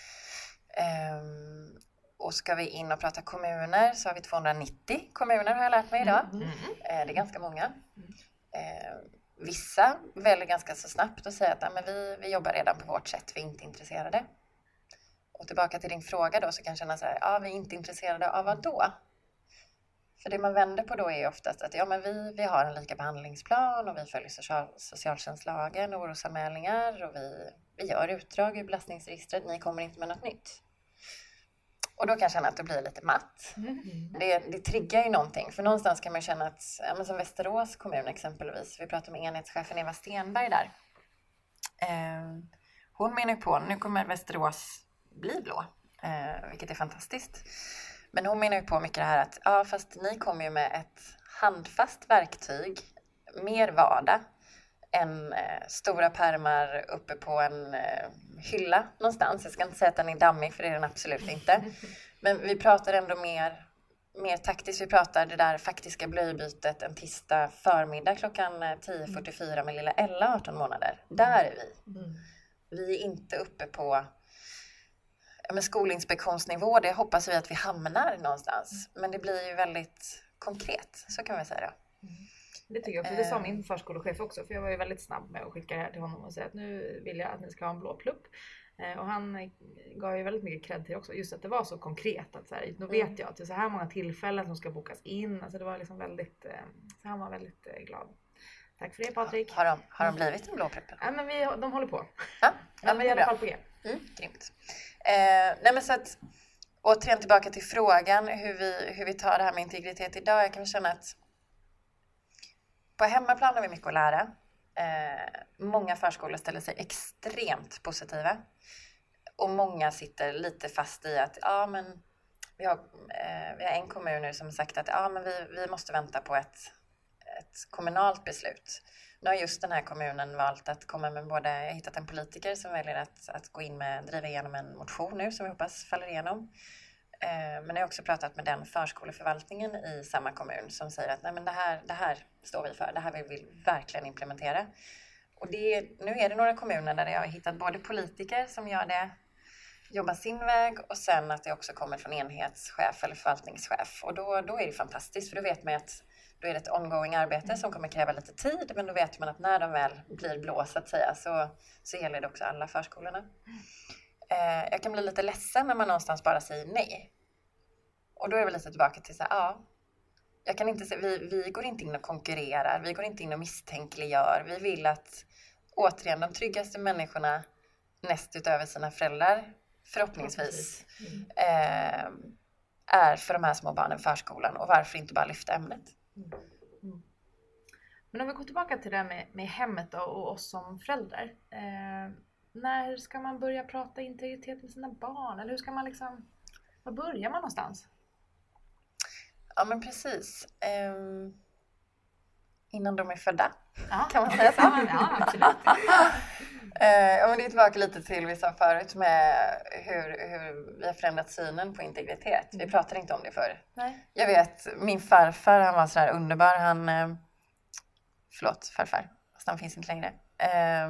Eh, Och ska vi in och prata kommuner så har vi tvåhundranittio kommuner har jag lärt mig idag. Mm. Eh, det är ganska många. Eh, vissa väljer ganska så snabbt och säger att ja, men vi, vi jobbar redan på vårt sätt, vi är inte intresserade. Och tillbaka till din fråga då så kan jag känna så här, ja vi är inte intresserade av vad då? För det man vänder på då är oftast att ja, men vi, vi har en lika behandlingsplan och vi följer social, socialtjänstlagen och orosanmälningar och vi, vi gör utdrag ur belastningsregistret, ni kommer inte med något nytt. Och då kan jag känna att det blir lite matt. Mm. Det, det triggar ju någonting. För någonstans kan man känna att, ja, men som Västerås kommun exempelvis. Vi pratar med enhetschefen Eva Stenberg där. Eh, hon menar ju på, nu kommer Västerås bli blå. Eh, vilket är fantastiskt. Men hon menar ju på mycket det här att, ja fast ni kommer ju med ett handfast verktyg. Mer vardag. En eh, stora pärmar uppe på en eh, hylla någonstans. Jag ska inte säga att den är dammig för det är den absolut inte. Men vi pratar ändå mer, mer taktiskt. Vi pratar det där faktiska blöjbytet en tisdag förmiddag klockan tio fyrtiofyra med lilla Ella arton månader. Där är vi. Vi är inte uppe på ja, men skolinspektionsnivå. Det hoppas vi att vi hamnar någonstans. Men det blir ju väldigt konkret. Så kan vi säga då. Det tycker jag också. Det sa min förskolechef också. För jag var ju väldigt snabb med att skicka det här till honom och säga att nu vill jag att ni ska ha en blå plupp. Och han gav ju väldigt mycket cred till det också. Just att det var så konkret. Att så här, då vet jag att det är så här många tillfällen som ska bokas in. Alltså det var liksom väldigt, så han var väldigt glad. Tack för det Patrik. Har de, har de blivit en blå plupp? Ja men vi, de håller på. Ja, ja men vi är i alla fall på G. Mm, grymt. Eh, nej men så att återigen tillbaka till frågan hur vi, hur vi tar det här med integritet idag. Jag kan känna att på hemmaplan har vi mycket att lära. Eh, många förskolor ställer sig extremt positiva. Och många sitter lite fast i att ja, men vi, har, eh, vi har en kommun nu som sagt att ja, men vi, vi måste vänta på ett, ett kommunalt beslut. Nu har just den här kommunen valt att komma med både, jag har hittat en politiker som väljer att, att gå in med, driva igenom en motion nu som vi hoppas faller igenom. Men jag har också pratat med den förskoleförvaltningen i samma kommun som säger att nej, men det, här, det här står vi för, det här vill vi verkligen implementera. Och det, nu är det några kommuner där jag har hittat både politiker som gör det, jobbar sin väg och sen att det också kommer från enhetschef eller förvaltningschef. Och då, då är det fantastiskt för då vet man att då är det ett ongoing arbete som kommer kräva lite tid men då vet man att när de väl blir blå så att säga så, så gäller det också alla förskolorna. Jag kan bli lite ledsen när man någonstans bara säger nej. Och då är det väl lite tillbaka till så här, ja. jag kan inte säga, vi, vi går inte in och konkurrerar, vi går inte in och misstänkliggör. Vi vill att återigen de tryggaste människorna näst utöver sina föräldrar förhoppningsvis mm. eh, är för de här små barnen förskolan, och varför inte bara lyfta ämnet. Mm. Mm. Men om vi går tillbaka till det här med, med hemmet då, och oss som föräldrar. Eh, när ska man börja prata integritet med sina barn? Eller hur ska man liksom, var börjar man någonstans? Ja men precis. Eh, innan de är födda. Ja. Kan man säga så? Ja, absolut. eh, men det är tillbaka lite till vi sa förut med hur, hur vi har förändrat synen på integritet. Vi pratade inte om det förr. Nej. Jag vet, min farfar, han var sådär underbar. Han, eh, förlåt farfar, fast han finns inte längre. Eh,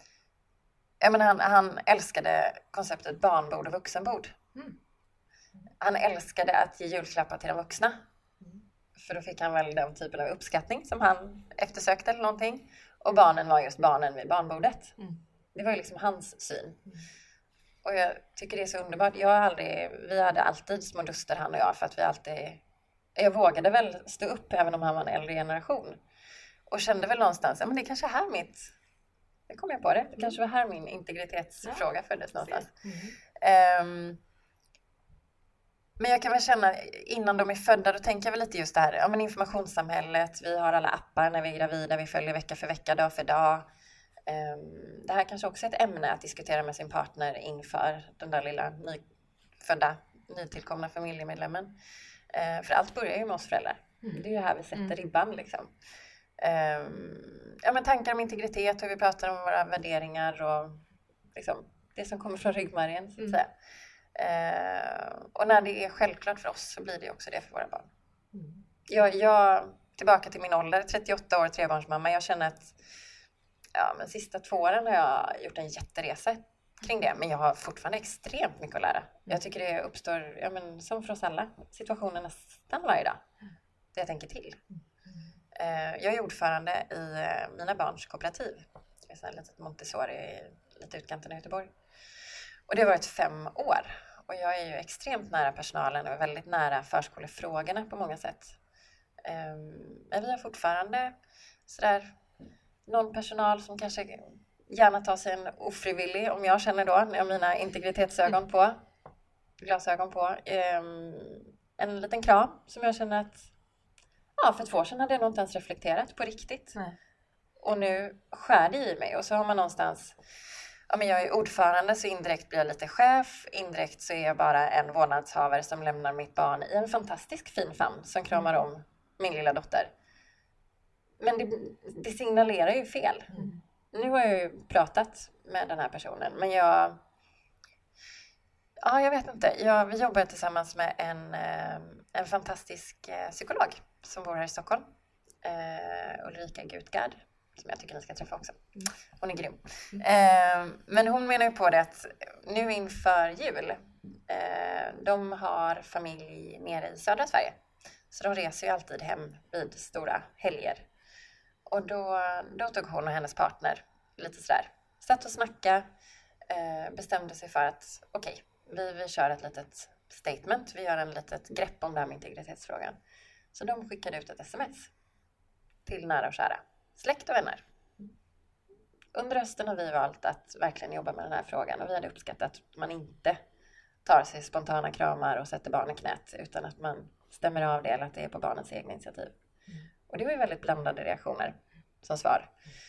jag menar, han, han älskade konceptet barnbord och vuxenbord. Mm. Han älskade att ge julklappar till de vuxna. Mm. För då fick han väl den typen av uppskattning som han eftersökte eller någonting. Och barnen var just barnen vid barnbordet. Mm. Det var ju liksom hans syn. Mm. Och jag tycker det är så underbart. Jag har aldrig, vi hade alltid små duster han och jag, för att vi alltid... Jag vågade väl stå upp även om han var en äldre generation. Och kände väl någonstans, ja men det är kanske här mitt... Det kom jag på det. Det kanske var här min integritetsfråga ja. föddes någonstans. Mm. Um, Men jag kan väl känna, innan de är födda, då tänker jag väl lite just det här, ja men informationssamhället, vi har alla appar när vi är gravida, vi följer vecka för vecka, dag för dag. Um, det här kanske också är ett ämne att diskutera med sin partner inför den där lilla nyfödda, nytillkomna familjemedlemmen. Uh, för allt börjar ju med oss föräldrar. Mm. Det är ju här vi sätter mm. ribban liksom. Um, ja men tankar om integritet, hur vi pratar om våra värderingar och liksom det som kommer från ryggmärgen så att mm. säga. Uh, och när det är självklart för oss så blir det också det för våra barn. Mm. Jag, jag, tillbaka till min ålder, trettioåtta år, trebarnsmamma. Jag känner att ja, men sista två åren har jag gjort en jätteresa kring det. Men jag har fortfarande extremt mycket att lära. Mm. Jag tycker det uppstår, ja, men, som för oss alla, situationer nästan varje dag. Mm. Det jag tänker till. Mm. Uh, jag är ordförande i uh, mina barns kooperativ. Det är ett litet Montessori, lite utkanten i Göteborg. Och det har varit fem år. Och jag är ju extremt nära personalen och väldigt nära förskolefrågorna på många sätt. Um, men vi har fortfarande sådär någon personal som kanske gärna tar sig en ofrivillig, om jag känner då, när jag har mina integritetsögon på, glasögon på. Um, en liten kram som jag känner att, ja för två år sedan hade jag nog inte ens reflekterat på riktigt. Nej. Och nu skär det i mig och så har man någonstans... Ja, men jag är ordförande så indirekt blir jag lite chef. Indirekt så är jag bara en vårdnadshavare som lämnar mitt barn i en fantastisk fin famn som kramar om min lilla dotter. Men det, det signalerar ju fel. Mm. Nu har jag ju pratat med den här personen. Men jag... Ja, jag vet inte. Jag, vi jobbar tillsammans med en, en fantastisk psykolog som bor här i Stockholm. Uh, Ulrika Gutgard. Som jag tycker ni ska träffa också. Hon är grym. Mm. Eh, men hon menar ju på det att nu inför jul. Eh, de har familj nere i södra Sverige. Så de reser ju alltid hem vid stora helger. Och då, då tog hon och hennes partner lite sådär. Satt och snacka. Eh, bestämde sig för att okej, okay, vi, vi kör ett litet statement. Vi gör en litet grepp om det här med integritetsfrågan. Så de skickade ut ett sms till nära och kära. Släkt och vänner. Under hösten har vi valt att verkligen jobba med den här frågan. Och vi hade uppskattat att man inte tar sig spontana kramar och sätter barn i knät. Utan att man stämmer av det eller att det är på barnens egna initiativ. Mm. Och det var ju väldigt blandade reaktioner som svar.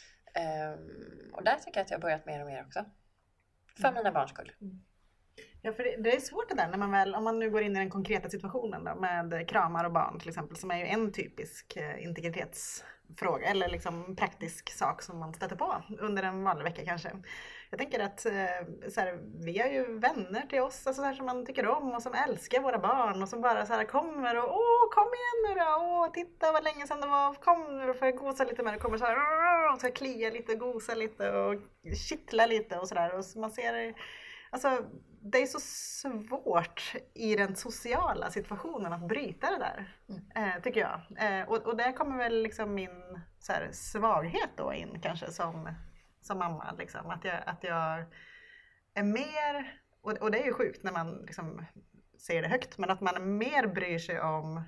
Um, och där tycker jag att jag har börjat mer och mer också. För mm. mina barns skull. Mm. Ja, för det, det är svårt det där när man väl, om man nu går in i den konkreta situationen då, med kramar och barn till exempel, som är ju en typisk eh, integritetsfråga eller liksom praktisk sak som man stöter på under en vanlig vecka kanske. Jag tänker att eh, så här, vi har ju vänner till oss alltså, så här, som man tycker om och som älskar våra barn och som bara så här, kommer och åh kom igen nu då, åh titta vad länge sedan det var, kom nu då får jag gosa lite med det, kommer så här, och så här klia lite, gosa lite och kittla lite och sådär och så man ser. Alltså, det är så svårt i den sociala situationen att bryta det där, mm. eh, tycker jag. Eh, och, och där kommer väl liksom min så här, svaghet då in kanske som, som mamma. Liksom. Att, jag, att jag är mer, och, och det är ju sjukt när man liksom säger det högt, men att man mer bryr sig om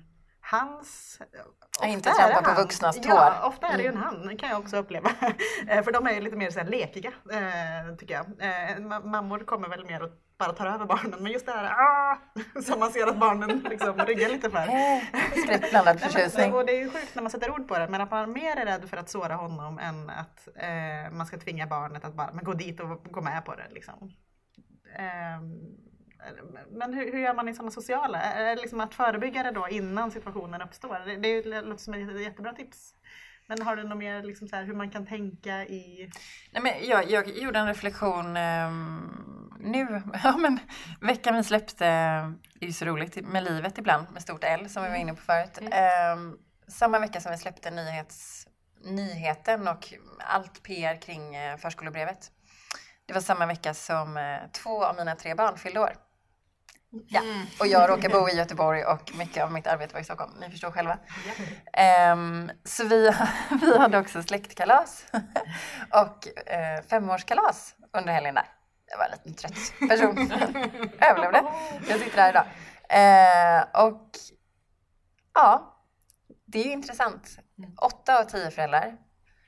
hans... Jag inte trampa på vuxnas tår. Ja, ofta är det ju en han, kan jag också uppleva. För de är ju lite mer så här lekiga, tycker jag. Mammor kommer väl mer att bara tar över barnen, men just det här ah, som man ser att barnen liksom ryggar lite för. Skräckblandad förtjusning. Och det är ju sjukt när man sätter ord på det, men att man mer är rädd för att såra honom än att eh, man ska tvinga barnet att bara men gå dit och gå med på det. Liksom. Eh, men hur, hur gör man i sådana sociala? Är det liksom att förebygga det då innan situationen uppstår? Det, det låter som ett jättebra tips. Men har du något mer liksom så här, hur man kan tänka i... Nej, men jag, jag gjorde en reflektion eh, nu. Ja, men veckan vi släppte, det är ju så roligt med livet ibland, med stort L som vi var inne på förut. Mm. Eh, samma vecka som vi släppte nyhets, nyheten och allt P R kring eh, förskolebrevet. Det var samma vecka som eh, två av mina tre barn fyllde år. Ja, och jag råkar bo i Göteborg och mycket av mitt arbete var i Stockholm. Ni förstår själva. Um, så vi, vi hade också släktkalas och uh, femårskalas under helgen där. Jag var en liten trött person. Överlevde. Jag sitter här idag. Uh, och ja, det är ju intressant. Åtta av tio föräldrar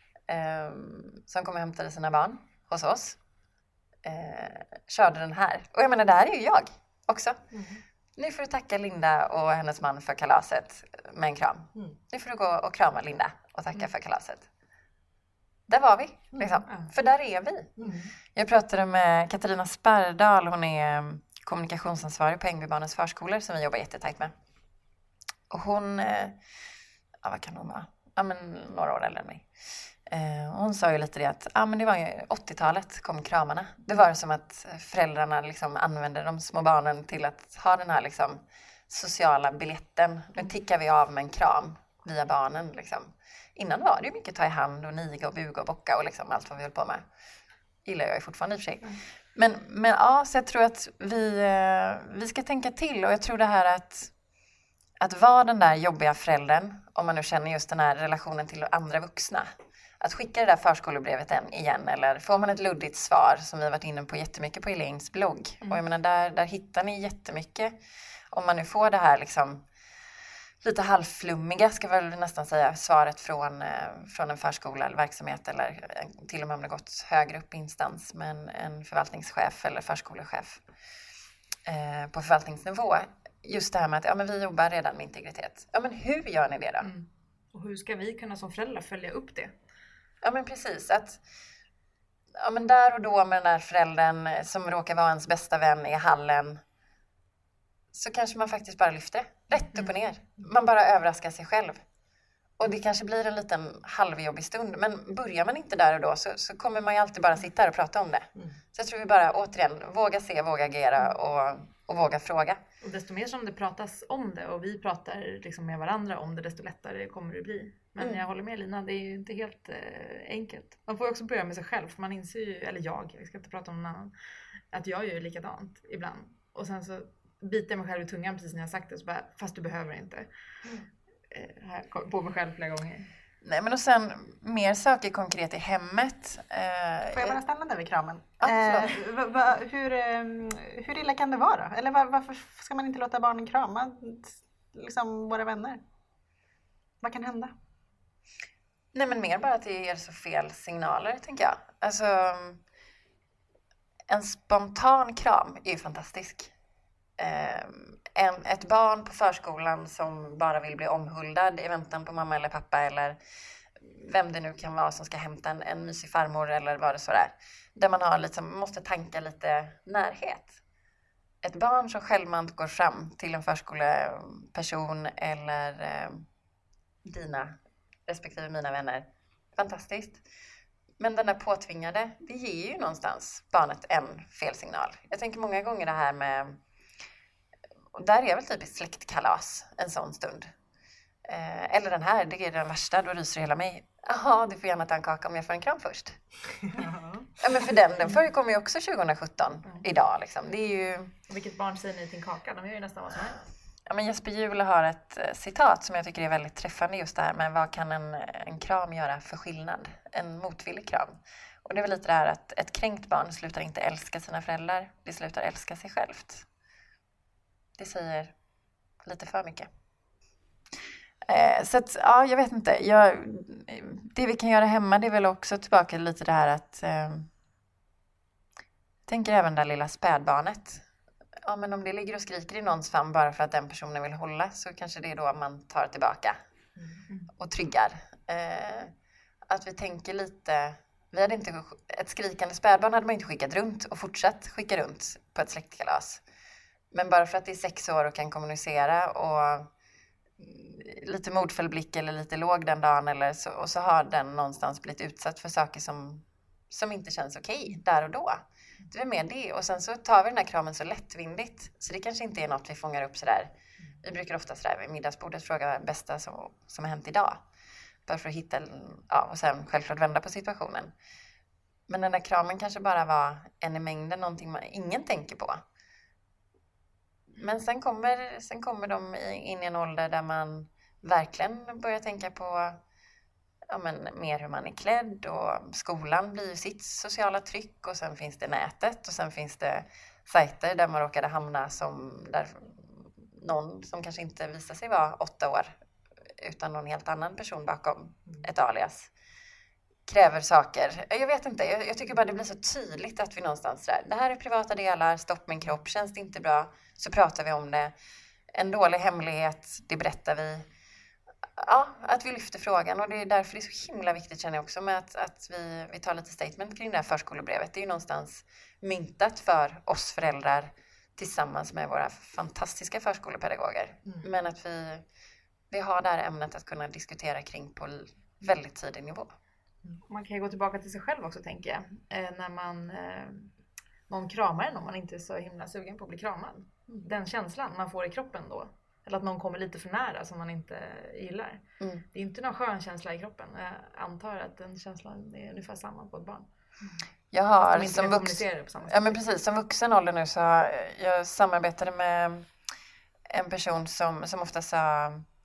um, som kommer hämta sina barn hos oss uh, körde den här. Och jag menar, det här är ju jag. Också. Mm. Nu får du tacka Linda och hennes man för kalaset med en kram. Mm. Nu får du gå och krama Linda och tacka mm. för kalaset. Där var vi. Liksom. Mm. För där är vi. Mm. Jag pratade med Katarina Spardal. Hon är kommunikationsansvarig på Ängbybarnens förskolor som vi jobbar jättetajt med. Och hon, ja, vad kan hon vara? Ja, men några år äldre än mig. Eh, hon sa ju lite det att ah, men det var ju åttiotalet kom kramarna. Det var som att föräldrarna liksom använde de små barnen till att ha den här liksom sociala biljetten. Nu tickar vi av med en kram via barnen. Liksom. Innan var det ju mycket ta i hand och niga och buga och bocka och liksom allt vad vi höll på med. Gillar jag ju fortfarande i och för sig. Mm. Men, men ja, så jag tror att vi, eh, vi ska tänka till. Och jag tror det här att att vara den där jobbiga föräldern, om man nu känner just den här relationen till andra vuxna. Att skicka det där förskolebrevet än igen, eller får man ett luddigt svar som vi har varit inne på jättemycket på Elaines blogg. Mm. Och jag menar, där, där hittar ni jättemycket. Om man nu får det här liksom lite halvflummiga, ska väl nästan säga, svaret från, eh, från en förskola eller verksamhet, eller till och med om det gått högre upp i instans med en, en förvaltningschef eller förskolechef eh, på förvaltningsnivå. Just det här med att ja, men vi jobbar redan med integritet. Ja, men hur gör ni det då? Mm. Och hur ska vi kunna som föräldrar följa upp det? Ja, men precis. Att, ja, men där och då med den där föräldern som råkar vara ens bästa vän i hallen, så kanske man faktiskt bara lyfter det. Rätt upp och ner. Man bara överraskar sig själv. Och det kanske blir en liten halvjobbig stund. Men börjar man inte där och då så, så kommer man ju alltid bara sitta här och prata om det. Mm. Så jag tror vi bara återigen våga se, våga agera och, och våga fråga. Och desto mer som det pratas om det och vi pratar liksom med varandra om det, desto lättare kommer det bli. Men mm. jag håller med Lina, det är ju inte helt eh, enkelt. Man får ju också börja med sig själv. För man inser ju, eller jag, jag ska inte prata om någon annan, att jag gör ju likadant ibland. Och sen så biter jag mig själv i tungan precis när jag sagt det. Så bara, fast du behöver inte. Mm. Eh, här, på mig själv flera gånger. Nej, men och sen mer saker konkret i hemmet. Eh, Får jag bara stanna där vid kramen? Ja, eh, va, va, hur, hur illa kan det vara? Eller var, varför ska man inte låta barnen krama liksom våra vänner? Vad kan hända? Nej, men mer bara att det ger så fel signaler, tänker jag. Alltså, en spontan kram är ju fantastisk. Eh, en, ett barn på förskolan som bara vill bli omhuldad i väntan på mamma eller pappa eller vem det nu kan vara som ska hämta en, en mysig farmor eller vad det så där. Där man har liksom, måste tanka lite närhet. Ett barn som självmant går fram till en förskoleperson eller eh, dina respektive mina vänner. Fantastiskt. Men den där påtvingade, det ger ju någonstans barnet en felsignal. Jag tänker många gånger det här med, och där är väl typiskt släktkalas en sån stund. Eh, eller den här, det är den värsta, då ryser hela mig. Jaha, du får gärna ta en kaka om jag får en kram först. Ja, men för den, den förekommer ju också tjugosjutton mm. idag. Liksom. Det är ju... Vilket barn säger ni till en kaka? De gör ju nästan vad som helst. Ja, men Jesper Juhl har ett citat som jag tycker är väldigt träffande just det här med vad kan en, en kram göra för skillnad? En motvillig kram. Och det är väl lite det här att ett kränkt barn slutar inte älska sina föräldrar. Det slutar älska sig självt. Det säger lite för mycket. Eh, så att, ja, jag vet inte. Jag, det vi kan göra hemma, det är väl också tillbaka lite det här att eh, tänker även det lilla spädbarnet. Ja, men om det ligger och skriker i någons famn bara för att den personen vill hålla, så kanske det är då man tar tillbaka mm. och tryggar. Eh, att vi tänker lite, vi hade inte, ett skrikande spädbarn hade man inte skickat runt och fortsatt skicka runt på ett släktkalas. Men bara för att det är sex år och kan kommunicera och lite modfull blick eller lite låg den dagen eller så, och så har den någonstans blivit utsatt för saker som, som inte känns okej där och då. Det är mer det. Och sen så tar vi den här kramen så lättvindigt. Så det kanske inte är något vi fångar upp sådär. Vi brukar ofta sådär vid middagsbordet fråga vad bästa som, som har hänt idag. Bara för att hitta, ja, och sen självklart vända på situationen. Men den där kramen kanske bara var en i mängden, någonting man, ingen tänker på. Men sen kommer, sen kommer de in i en ålder där man verkligen börjar tänka på ja, men mer hur man är klädd, och skolan blir ju sitt sociala tryck, och sen finns det nätet och sen finns det sajter där man råkade hamna som där någon som kanske inte visar sig vara åtta år utan någon helt annan person bakom ett alias kräver saker. Jag vet inte, jag, jag tycker bara det blir så tydligt att vi någonstans där, det här är privata delar, stopp min kropp, känns det inte bra så pratar vi om det. En dålig hemlighet, det berättar vi. Ja, att vi lyfter frågan, och det är därför det är så himla viktigt, känner jag också, med att, att vi, vi tar lite statement kring det här förskolebrevet. Det är ju någonstans myntat för oss föräldrar tillsammans med våra fantastiska förskolepedagoger. Mm. Men att vi, vi har det här ämnet att kunna diskutera kring på väldigt tidig nivå. Man kan ju gå tillbaka till sig själv också, tänker jag. Eh, när man, eh, någon kramar en om man inte är så himla sugen på att bli kramad. Mm. Den känslan man får i kroppen då. Eller att någon kommer lite för nära som man inte gillar. Mm. Det är inte någon skön känsla i kroppen. Jag antar att den känslan är ungefär samma på ett barn. Mm. Jag har som, vux- ja, men precis, som vuxen ålder nu så har jag samarbetade med en person som, som ofta sa,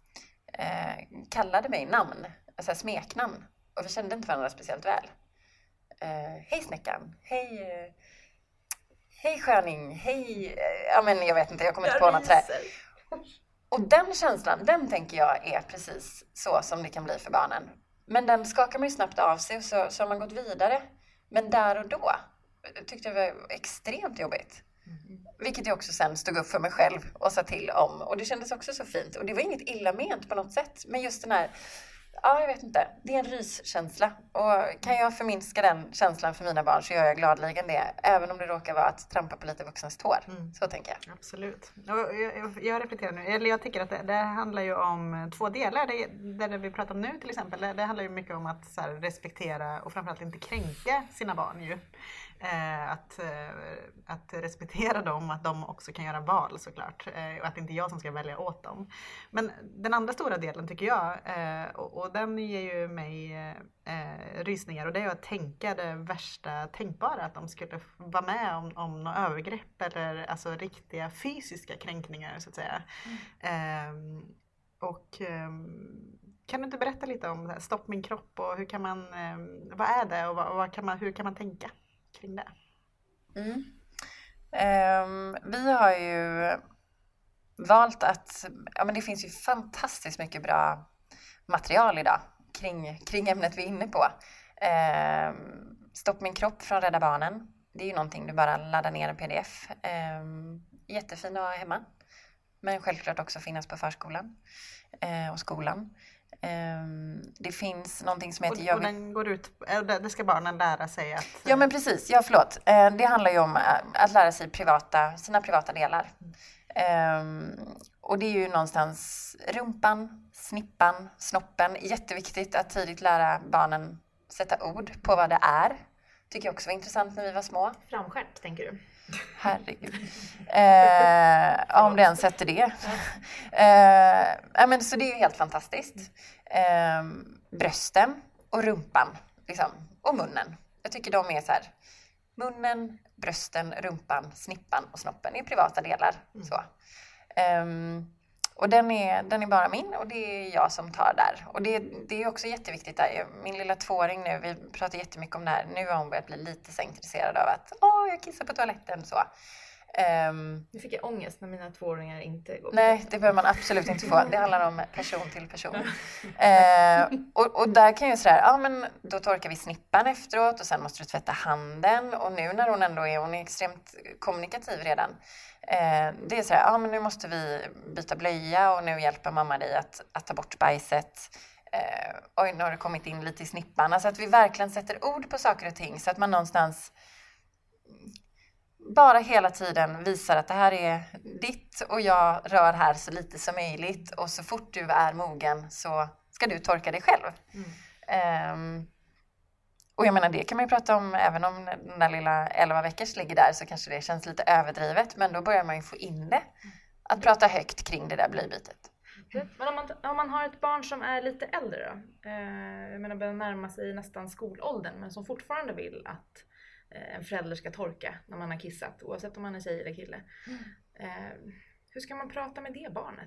eh, kallade mig namn. Alltså smeknamn. Och vi kände inte varandra speciellt väl. Eh, hej snäckan. Hej... Eh, hej sköning. Hej... Eh, ja men jag vet inte, jag kommer inte på något trä. Och den känslan, den tänker jag är precis så som det kan bli för barnen. Men den skakar man ju snabbt av sig, och så, så har man gått vidare. Men där och då tyckte jag var extremt jobbigt. Mm. Vilket jag också sen stod upp för mig själv och sa till om. Och det kändes också så fint. Och det var inget illa ment på något sätt. Men just den här... Ja, jag vet inte. Det är en ryskänsla. Och kan jag förminska den känslan för mina barn så gör jag gladligen det. Även om det råkar vara att trampa på lite vuxens tår. Mm. Så tänker jag. Absolut. Jag, jag, jag reflekterar nu. Eller jag tycker att det, det handlar ju om två delar. Det, det, det vi pratar om nu till exempel. Det, det handlar ju mycket om att så här, respektera och framförallt inte kränka sina barn ju. Eh, att, eh, att respektera dem, att de också kan göra val såklart. Eh, och att det inte är jag som ska välja åt dem. Men den andra stora delen tycker jag, eh, och, och den ger ju mig eh, rysningar, och det är att tänka det värsta tänkbara. Att de skulle vara med om, om några övergrepp eller alltså riktiga fysiska kränkningar så att säga. Mm. Eh, och eh, kan du inte berätta lite om det här, stopp min kropp, och hur kan man, eh, vad är det och vad, vad kan man, hur kan man tänka kring det? Mm. Um, vi har ju valt att, ja men det finns ju fantastiskt mycket bra material idag kring, kring ämnet vi är inne på. Um, Stopp min kropp från Rädda Barnen. Det är ju någonting du bara laddar ner en pdf. Um, jättefin att ha hemma. Men självklart också finnas på förskolan uh, och skolan. Um, det finns någonting som heter... Och, och den går ut... Det ska barnen lära sig att... Ja men precis, ja förlåt. Uh, det handlar ju om att lära sig privata, sina privata delar. Um, och det är ju någonstans rumpan, snippan, snoppen. Jätteviktigt att tidigt lära barnen sätta ord på vad det är. Tycker jag också var intressant när vi var små. Framskärt, tänker du? Herregud. Eh, om den sätter det. Eh, men, så det är ju helt fantastiskt. Eh, brösten och rumpan. Liksom, och munnen. Jag tycker de är så här. Munnen, brösten, rumpan, snippan och snoppen är privata delar. Mm. Så. Eh, och den är, den är bara min, och det är jag som tar där. Och det, det är också jätteviktigt där. Min lilla tvååring nu, vi pratar jättemycket om det här. Nu har hon börjat bli lite så intresserad av att åh, jag kissar på toaletten. Så. Um, Nu fick jag ångest när mina tvååringar inte går. Nej, det behöver man absolut inte få. Det handlar om person till person. Eh, och, och där kan ju sådär, ja men då torkar vi snippan efteråt och sen måste du tvätta handen. Och nu när hon ändå är, hon är extremt kommunikativ redan. Eh, det är sådär, ja men nu måste vi byta blöja och nu hjälper mamma dig att, att ta bort bajset. Eh, oj, nu har det kommit in lite i snippan. Alltså att vi verkligen sätter ord på saker och ting så att man någonstans bara hela tiden visar att det här är ditt och jag rör här så lite som möjligt. Och så fort du är mogen så ska du torka dig själv. Mm. Um, och jag menar det kan man ju prata om även om den där lilla elva veckors ligger där så kanske det känns lite överdrivet. Men då börjar man ju få in det. Att prata högt kring det där blöjbytet. Men om man, om man har ett barn som är lite äldre då? Eh, jag menar börjar närma sig nästan skolåldern men som fortfarande vill att en förälder ska torka när man har kissat, oavsett om man är tjej eller kille. Mm. Eh, hur ska man prata med det barnet?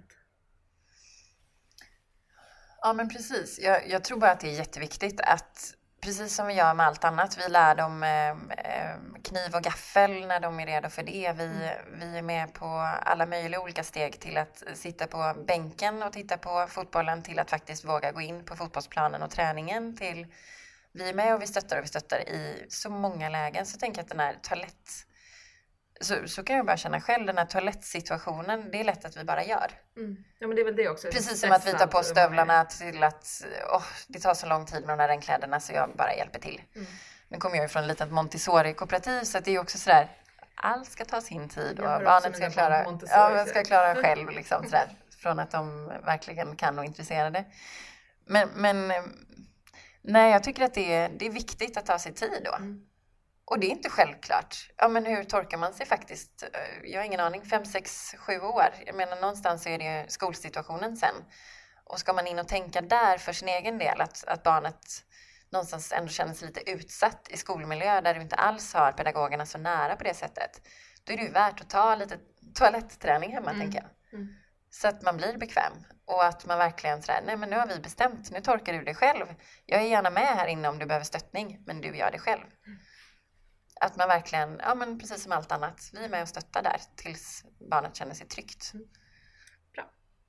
Ja men precis, jag, jag tror bara att det är jätteviktigt att precis som vi gör med allt annat, vi lär dem eh, kniv och gaffel när de är redo för det. Vi, mm. vi är med på alla möjliga olika steg till att sitta på bänken och titta på fotbollen till att faktiskt våga gå in på fotbollsplanen och träningen till vi är med och vi stöttar och vi stöttar i så många lägen. Så tänker jag att den här toalett... Så, så kan jag bara känna själv, den här toalettsituationen, det är lätt att vi bara gör. Mm. Ja, men det är väl det också. Precis som att vi tar på stövlarna till att oh, det tar så lång tid med de där regnkläderna så jag bara hjälper till. Mm. Nu kommer jag ju från ett litet Montessori-kooperativ så att det är också sådär, allt ska ta sin tid och barnet ska klara, ja, ska klara själv. Liksom, sådär, från att de verkligen kan och är intresserade. Men... men Nej, jag tycker att det är, det är viktigt att ta sig tid då. Mm. Och det är inte självklart. Ja, men hur torkar man sig faktiskt? Jag har ingen aning. Fem, sex, sju år. Jag menar, någonstans är det skolsituationen sen. Och ska man in och tänka där för sin egen del, att, att barnet någonstans ändå känner sig lite utsatt i skolmiljö där du inte alls har pedagogerna så nära på det sättet. Då är det ju värt att ta lite toalettträning hemma, mm. tänker jag. Mm. Så att man blir bekväm. Och att man verkligen sådär, nej men nu har vi bestämt, nu torkar du dig själv. Jag är gärna med här inne om du behöver stöttning, men du gör det själv. Mm. Att man verkligen, ja men precis som allt annat, vi är med och stöttar där tills barnet känner sig tryggt. Mm. Bra.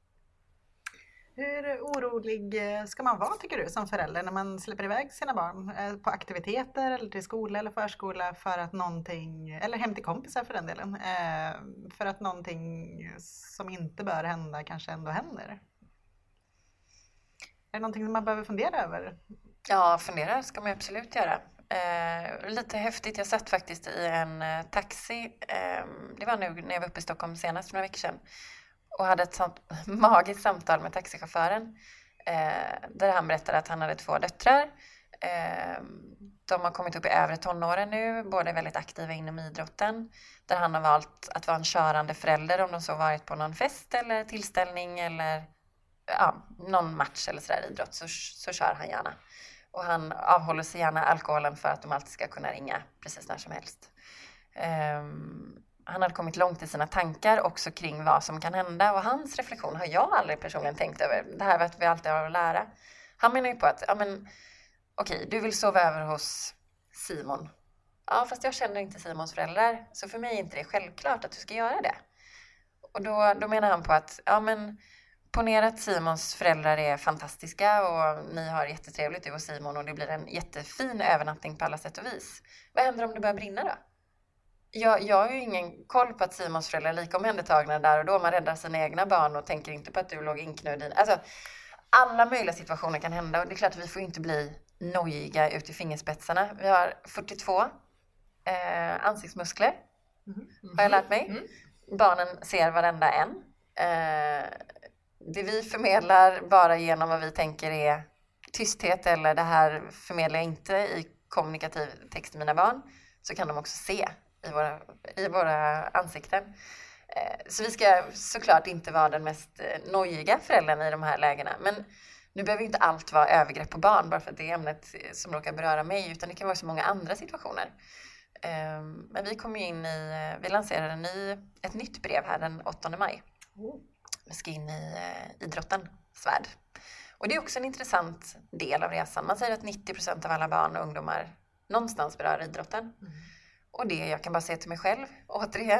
Hur orolig ska man vara tycker du som förälder när man släpper iväg sina barn på aktiviteter eller till skola eller förskola för att någonting, eller hem till kompisar för den delen, för att någonting som inte bör hända kanske ändå händer? Är det någonting som man behöver fundera över? Ja, fundera ska man absolut göra. Eh, lite häftigt, jag satt faktiskt i en eh, taxi, eh, det var nu när jag var uppe i Stockholm senast för några veckor sedan. Och hade ett sånt magiskt samtal med taxichauffören. Eh, där han berättade att han hade två döttrar. Eh, de har kommit upp i övre tonåren nu. Båda är väldigt aktiva inom idrotten. Där han har valt att vara en körande förälder. Om de så varit på någon fest eller tillställning. Eller ja, någon match eller sådär idrott. Så, så kör han gärna. Och han avhåller sig gärna alkoholen för att de alltid ska kunna ringa precis när som helst. Eh, Han hade kommit långt i sina tankar också kring vad som kan hända. Och hans reflektion har jag aldrig personligen tänkt över. Det här vet vi alltid har att lära. Han menar ju på att, ja men, okej, du vill sova över hos Simon. Ja, fast jag känner inte Simons föräldrar. Så för mig är inte det självklart att du ska göra det. Och då, då menar han på att, ja men, ponera att Simons föräldrar är fantastiska. Och ni har jättetrevligt, du och Simon. Och det blir en jättefin övernattning på alla sätt och vis. Vad händer om det börjar brinna då? Jag, jag har ju ingen koll på att Simons föräldrar är lika omhändertagna där och då. Man räddar sina egna barn och tänker inte på att du låg inknöjd in. Alltså, alla möjliga situationer kan hända och det är klart att vi får inte bli nojiga ut i fingerspetsarna. Vi har fyrtiotvå eh, ansiktsmuskler, mm. har jag lärt mig. Mm. Barnen ser varenda en. Eh, det vi förmedlar bara genom vad vi tänker är tysthet eller det här förmedlar jag inte i kommunikativ text till mina barn. Så kan de också se i våra, i våra ansikten. Eh, så vi ska såklart inte vara den mest eh, nojiga föräldern i de här lägena. Men nu behöver inte allt vara övergrepp på barn bara för att det är ämnet som råkar beröra mig. Utan det kan vara så många andra situationer. Eh, men vi kommer in i, vi lanserar en ny, ett nytt brev här den åttonde maj. Vi ska in i eh, idrottens värld. Och det är också en intressant del av resan. Man säger att nittio procent av alla barn och ungdomar någonstans berör idrotten. Mm. Och det jag kan bara säga till mig själv, återigen,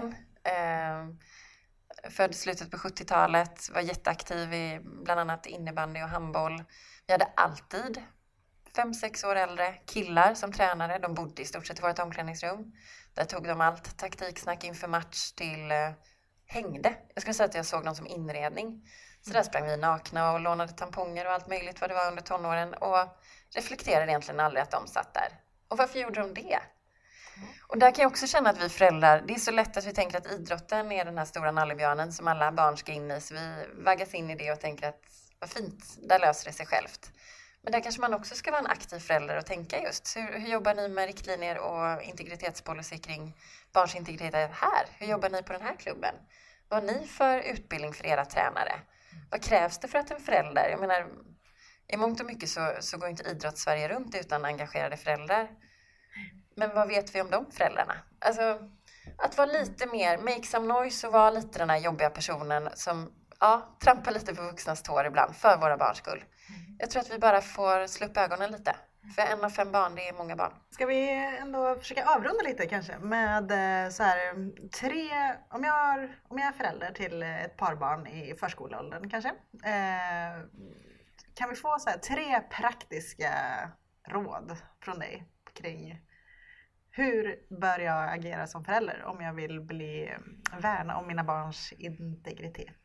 Eh, född i slutet på sjuttiotalet, var jätteaktiv i bland annat innebandy och handboll. Vi hade alltid fem, sex år äldre killar som tränare. De bodde i stort sett i vårt omklädningsrum. Där tog de allt taktiksnack inför match till eh, hängde. Jag skulle säga att jag såg dem som inredning. Så där sprang vi nakna och lånade tamponger och allt möjligt vad det var under tonåren. Och reflekterade egentligen aldrig att de satt där. Och varför gjorde de det? Och där kan jag också känna att vi föräldrar, det är så lätt att vi tänker att idrotten är den här stora nallebjörnen som alla barn ska in i. Så vi vaggas in i det och tänker att vad fint, där löser det sig självt. Men där kanske man också ska vara en aktiv förälder och tänka just. Hur, hur jobbar ni med riktlinjer och integritetspolicy kring barns integritet här? Hur jobbar ni på den här klubben? Vad har ni för utbildning för era tränare? Vad krävs det för att en förälder, jag menar, i mångt och mycket så, så går inte idrotts-Sverige runt utan engagerade föräldrar. Men vad vet vi om de föräldrarna? Alltså, att vara lite mer, make some noise och vara lite den här jobbiga personen som, ja, trampar lite på vuxnas tår ibland för våra barns skull. Jag tror att vi bara får slå upp ögonen lite. För en av fem barn, det är många barn. Ska vi ändå försöka avrunda lite kanske med så här tre, om jag, har, om jag är förälder till ett par barn i förskoleåldern kanske. Eh, kan vi få så här tre praktiska råd från dig kring hur bör jag agera som förälder om jag vill bli värna om mina barns integritet?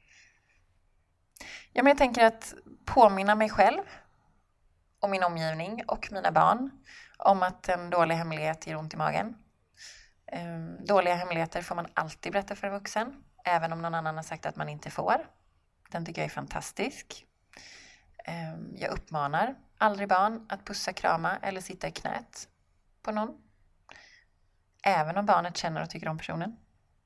Ja, men jag tänker att påminna mig själv och min omgivning och mina barn om att en dålig hemlighet ger ont i magen. Um, dåliga hemligheter får man alltid berätta för en vuxen, även om någon annan har sagt att man inte får. Den tycker jag är fantastisk. Um, jag uppmanar aldrig barn att pussa, krama eller sitta i knät på någon. Även om barnet känner och tycker om personen.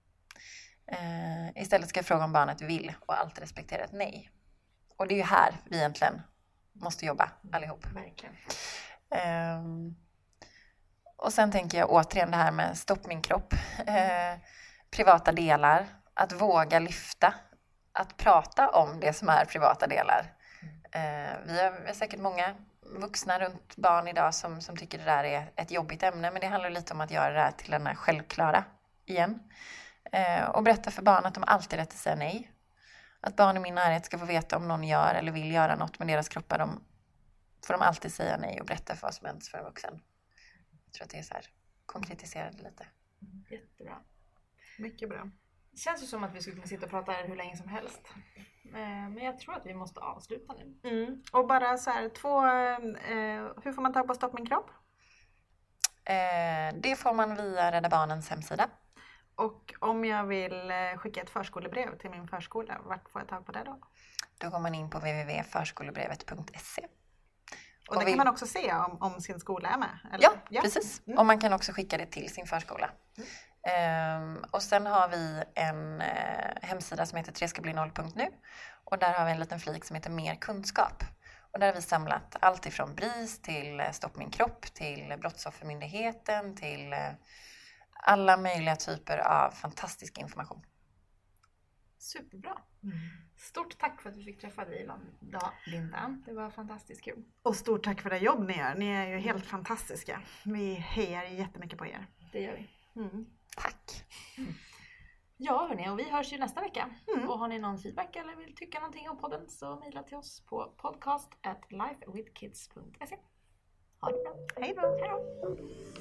Uh, istället ska jag fråga om barnet vill och alltid respektera ett nej. Och det är ju här vi egentligen måste jobba allihop. Verkligen. Um, och sen tänker jag återigen det här med stopp min kropp. Uh, privata delar. Att våga lyfta. Att prata om det som är privata delar. Uh, vi, har, vi har säkert många vuxna runt barn idag som, som tycker det där är ett jobbigt ämne. Men det handlar lite om att göra det här till den här självklara igen. Uh, och berätta för barn att de alltid rätt att säga nej. Att barn i min närhet ska få veta om någon gör eller vill göra något med deras kroppar. De, får de alltid säga nej och berätta för vad som helst för en vuxen. Jag tror att det är så här, konkretiserade lite. Jättebra. Mycket bra. Det känns ju som att vi skulle kunna sitta och prata här hur länge som helst. Men jag tror att vi måste avsluta nu. Mm. Och bara så här, två, eh, hur får man tag på Stopp min kropp? Eh, det får man via Rädda Barnens hemsida. Och om jag vill skicka ett förskolebrev till min förskola, vart får jag tag på det då? Då går man in på w w w punkt förskolebrevet punkt se. Och, och det vill... kan man också se om, om sin skola är med? Eller? Ja, ja, precis. Mm. Och man kan också skicka det till sin förskola. Mm. Um, och sen har vi en uh, hemsida som heter tre ska bli noll punkt nu. Och där har vi en liten flik som heter mer kunskap. Och där har vi samlat allt ifrån B R I S till uh, Stopp min kropp, till Brottsoffermyndigheten, till... Uh, alla möjliga typer av fantastisk information. Superbra. Mm. Stort tack för att vi fick träffa dig, Linda. Det var fantastiskt kul. Och stort tack för det jobb ni gör. Ni är ju helt fantastiska. Vi hejar jättemycket på er. Det gör vi. Mm. Tack. Mm. Ja hörni, och vi hörs ju nästa vecka. Mm. Och har ni någon feedback eller vill tycka någonting om podden så mejla till oss på podcast at lifewithkids punkt se. Ha det bra. Hej då. Hej då.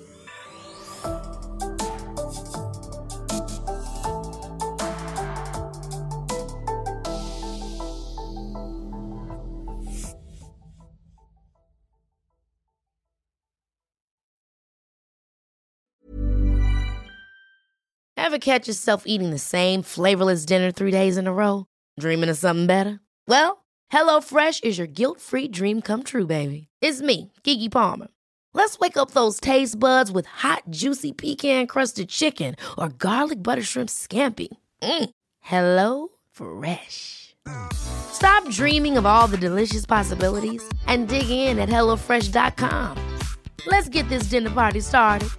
Ever catch yourself eating the same flavorless dinner three days in a row? Dreaming of something better? Well, HelloFresh is your guilt-free dream come true, baby. It's me, Keke Palmer. Let's wake up those taste buds with hot, juicy pecan-crusted chicken or garlic butter shrimp scampi. Mm. Hello Fresh. Stop dreaming of all the delicious possibilities and dig in at hello fresh dot com. Let's get this dinner party started.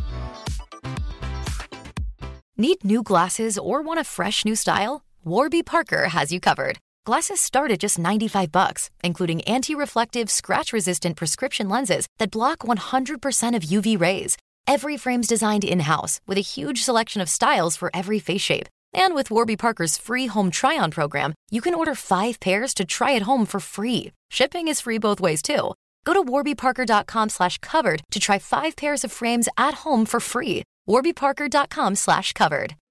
Need new glasses or want a fresh new style? Warby Parker has you covered. Glasses start at just ninety-five bucks, including anti-reflective, scratch-resistant prescription lenses that block one hundred percent of U V rays. Every frame's designed in-house with a huge selection of styles for every face shape. And with Warby Parker's free home try-on program, you can order five pairs to try at home for free. Shipping is free both ways, too. Go to warbyparker.com slash covered to try five pairs of frames at home for free. warbyparker.com slash covered.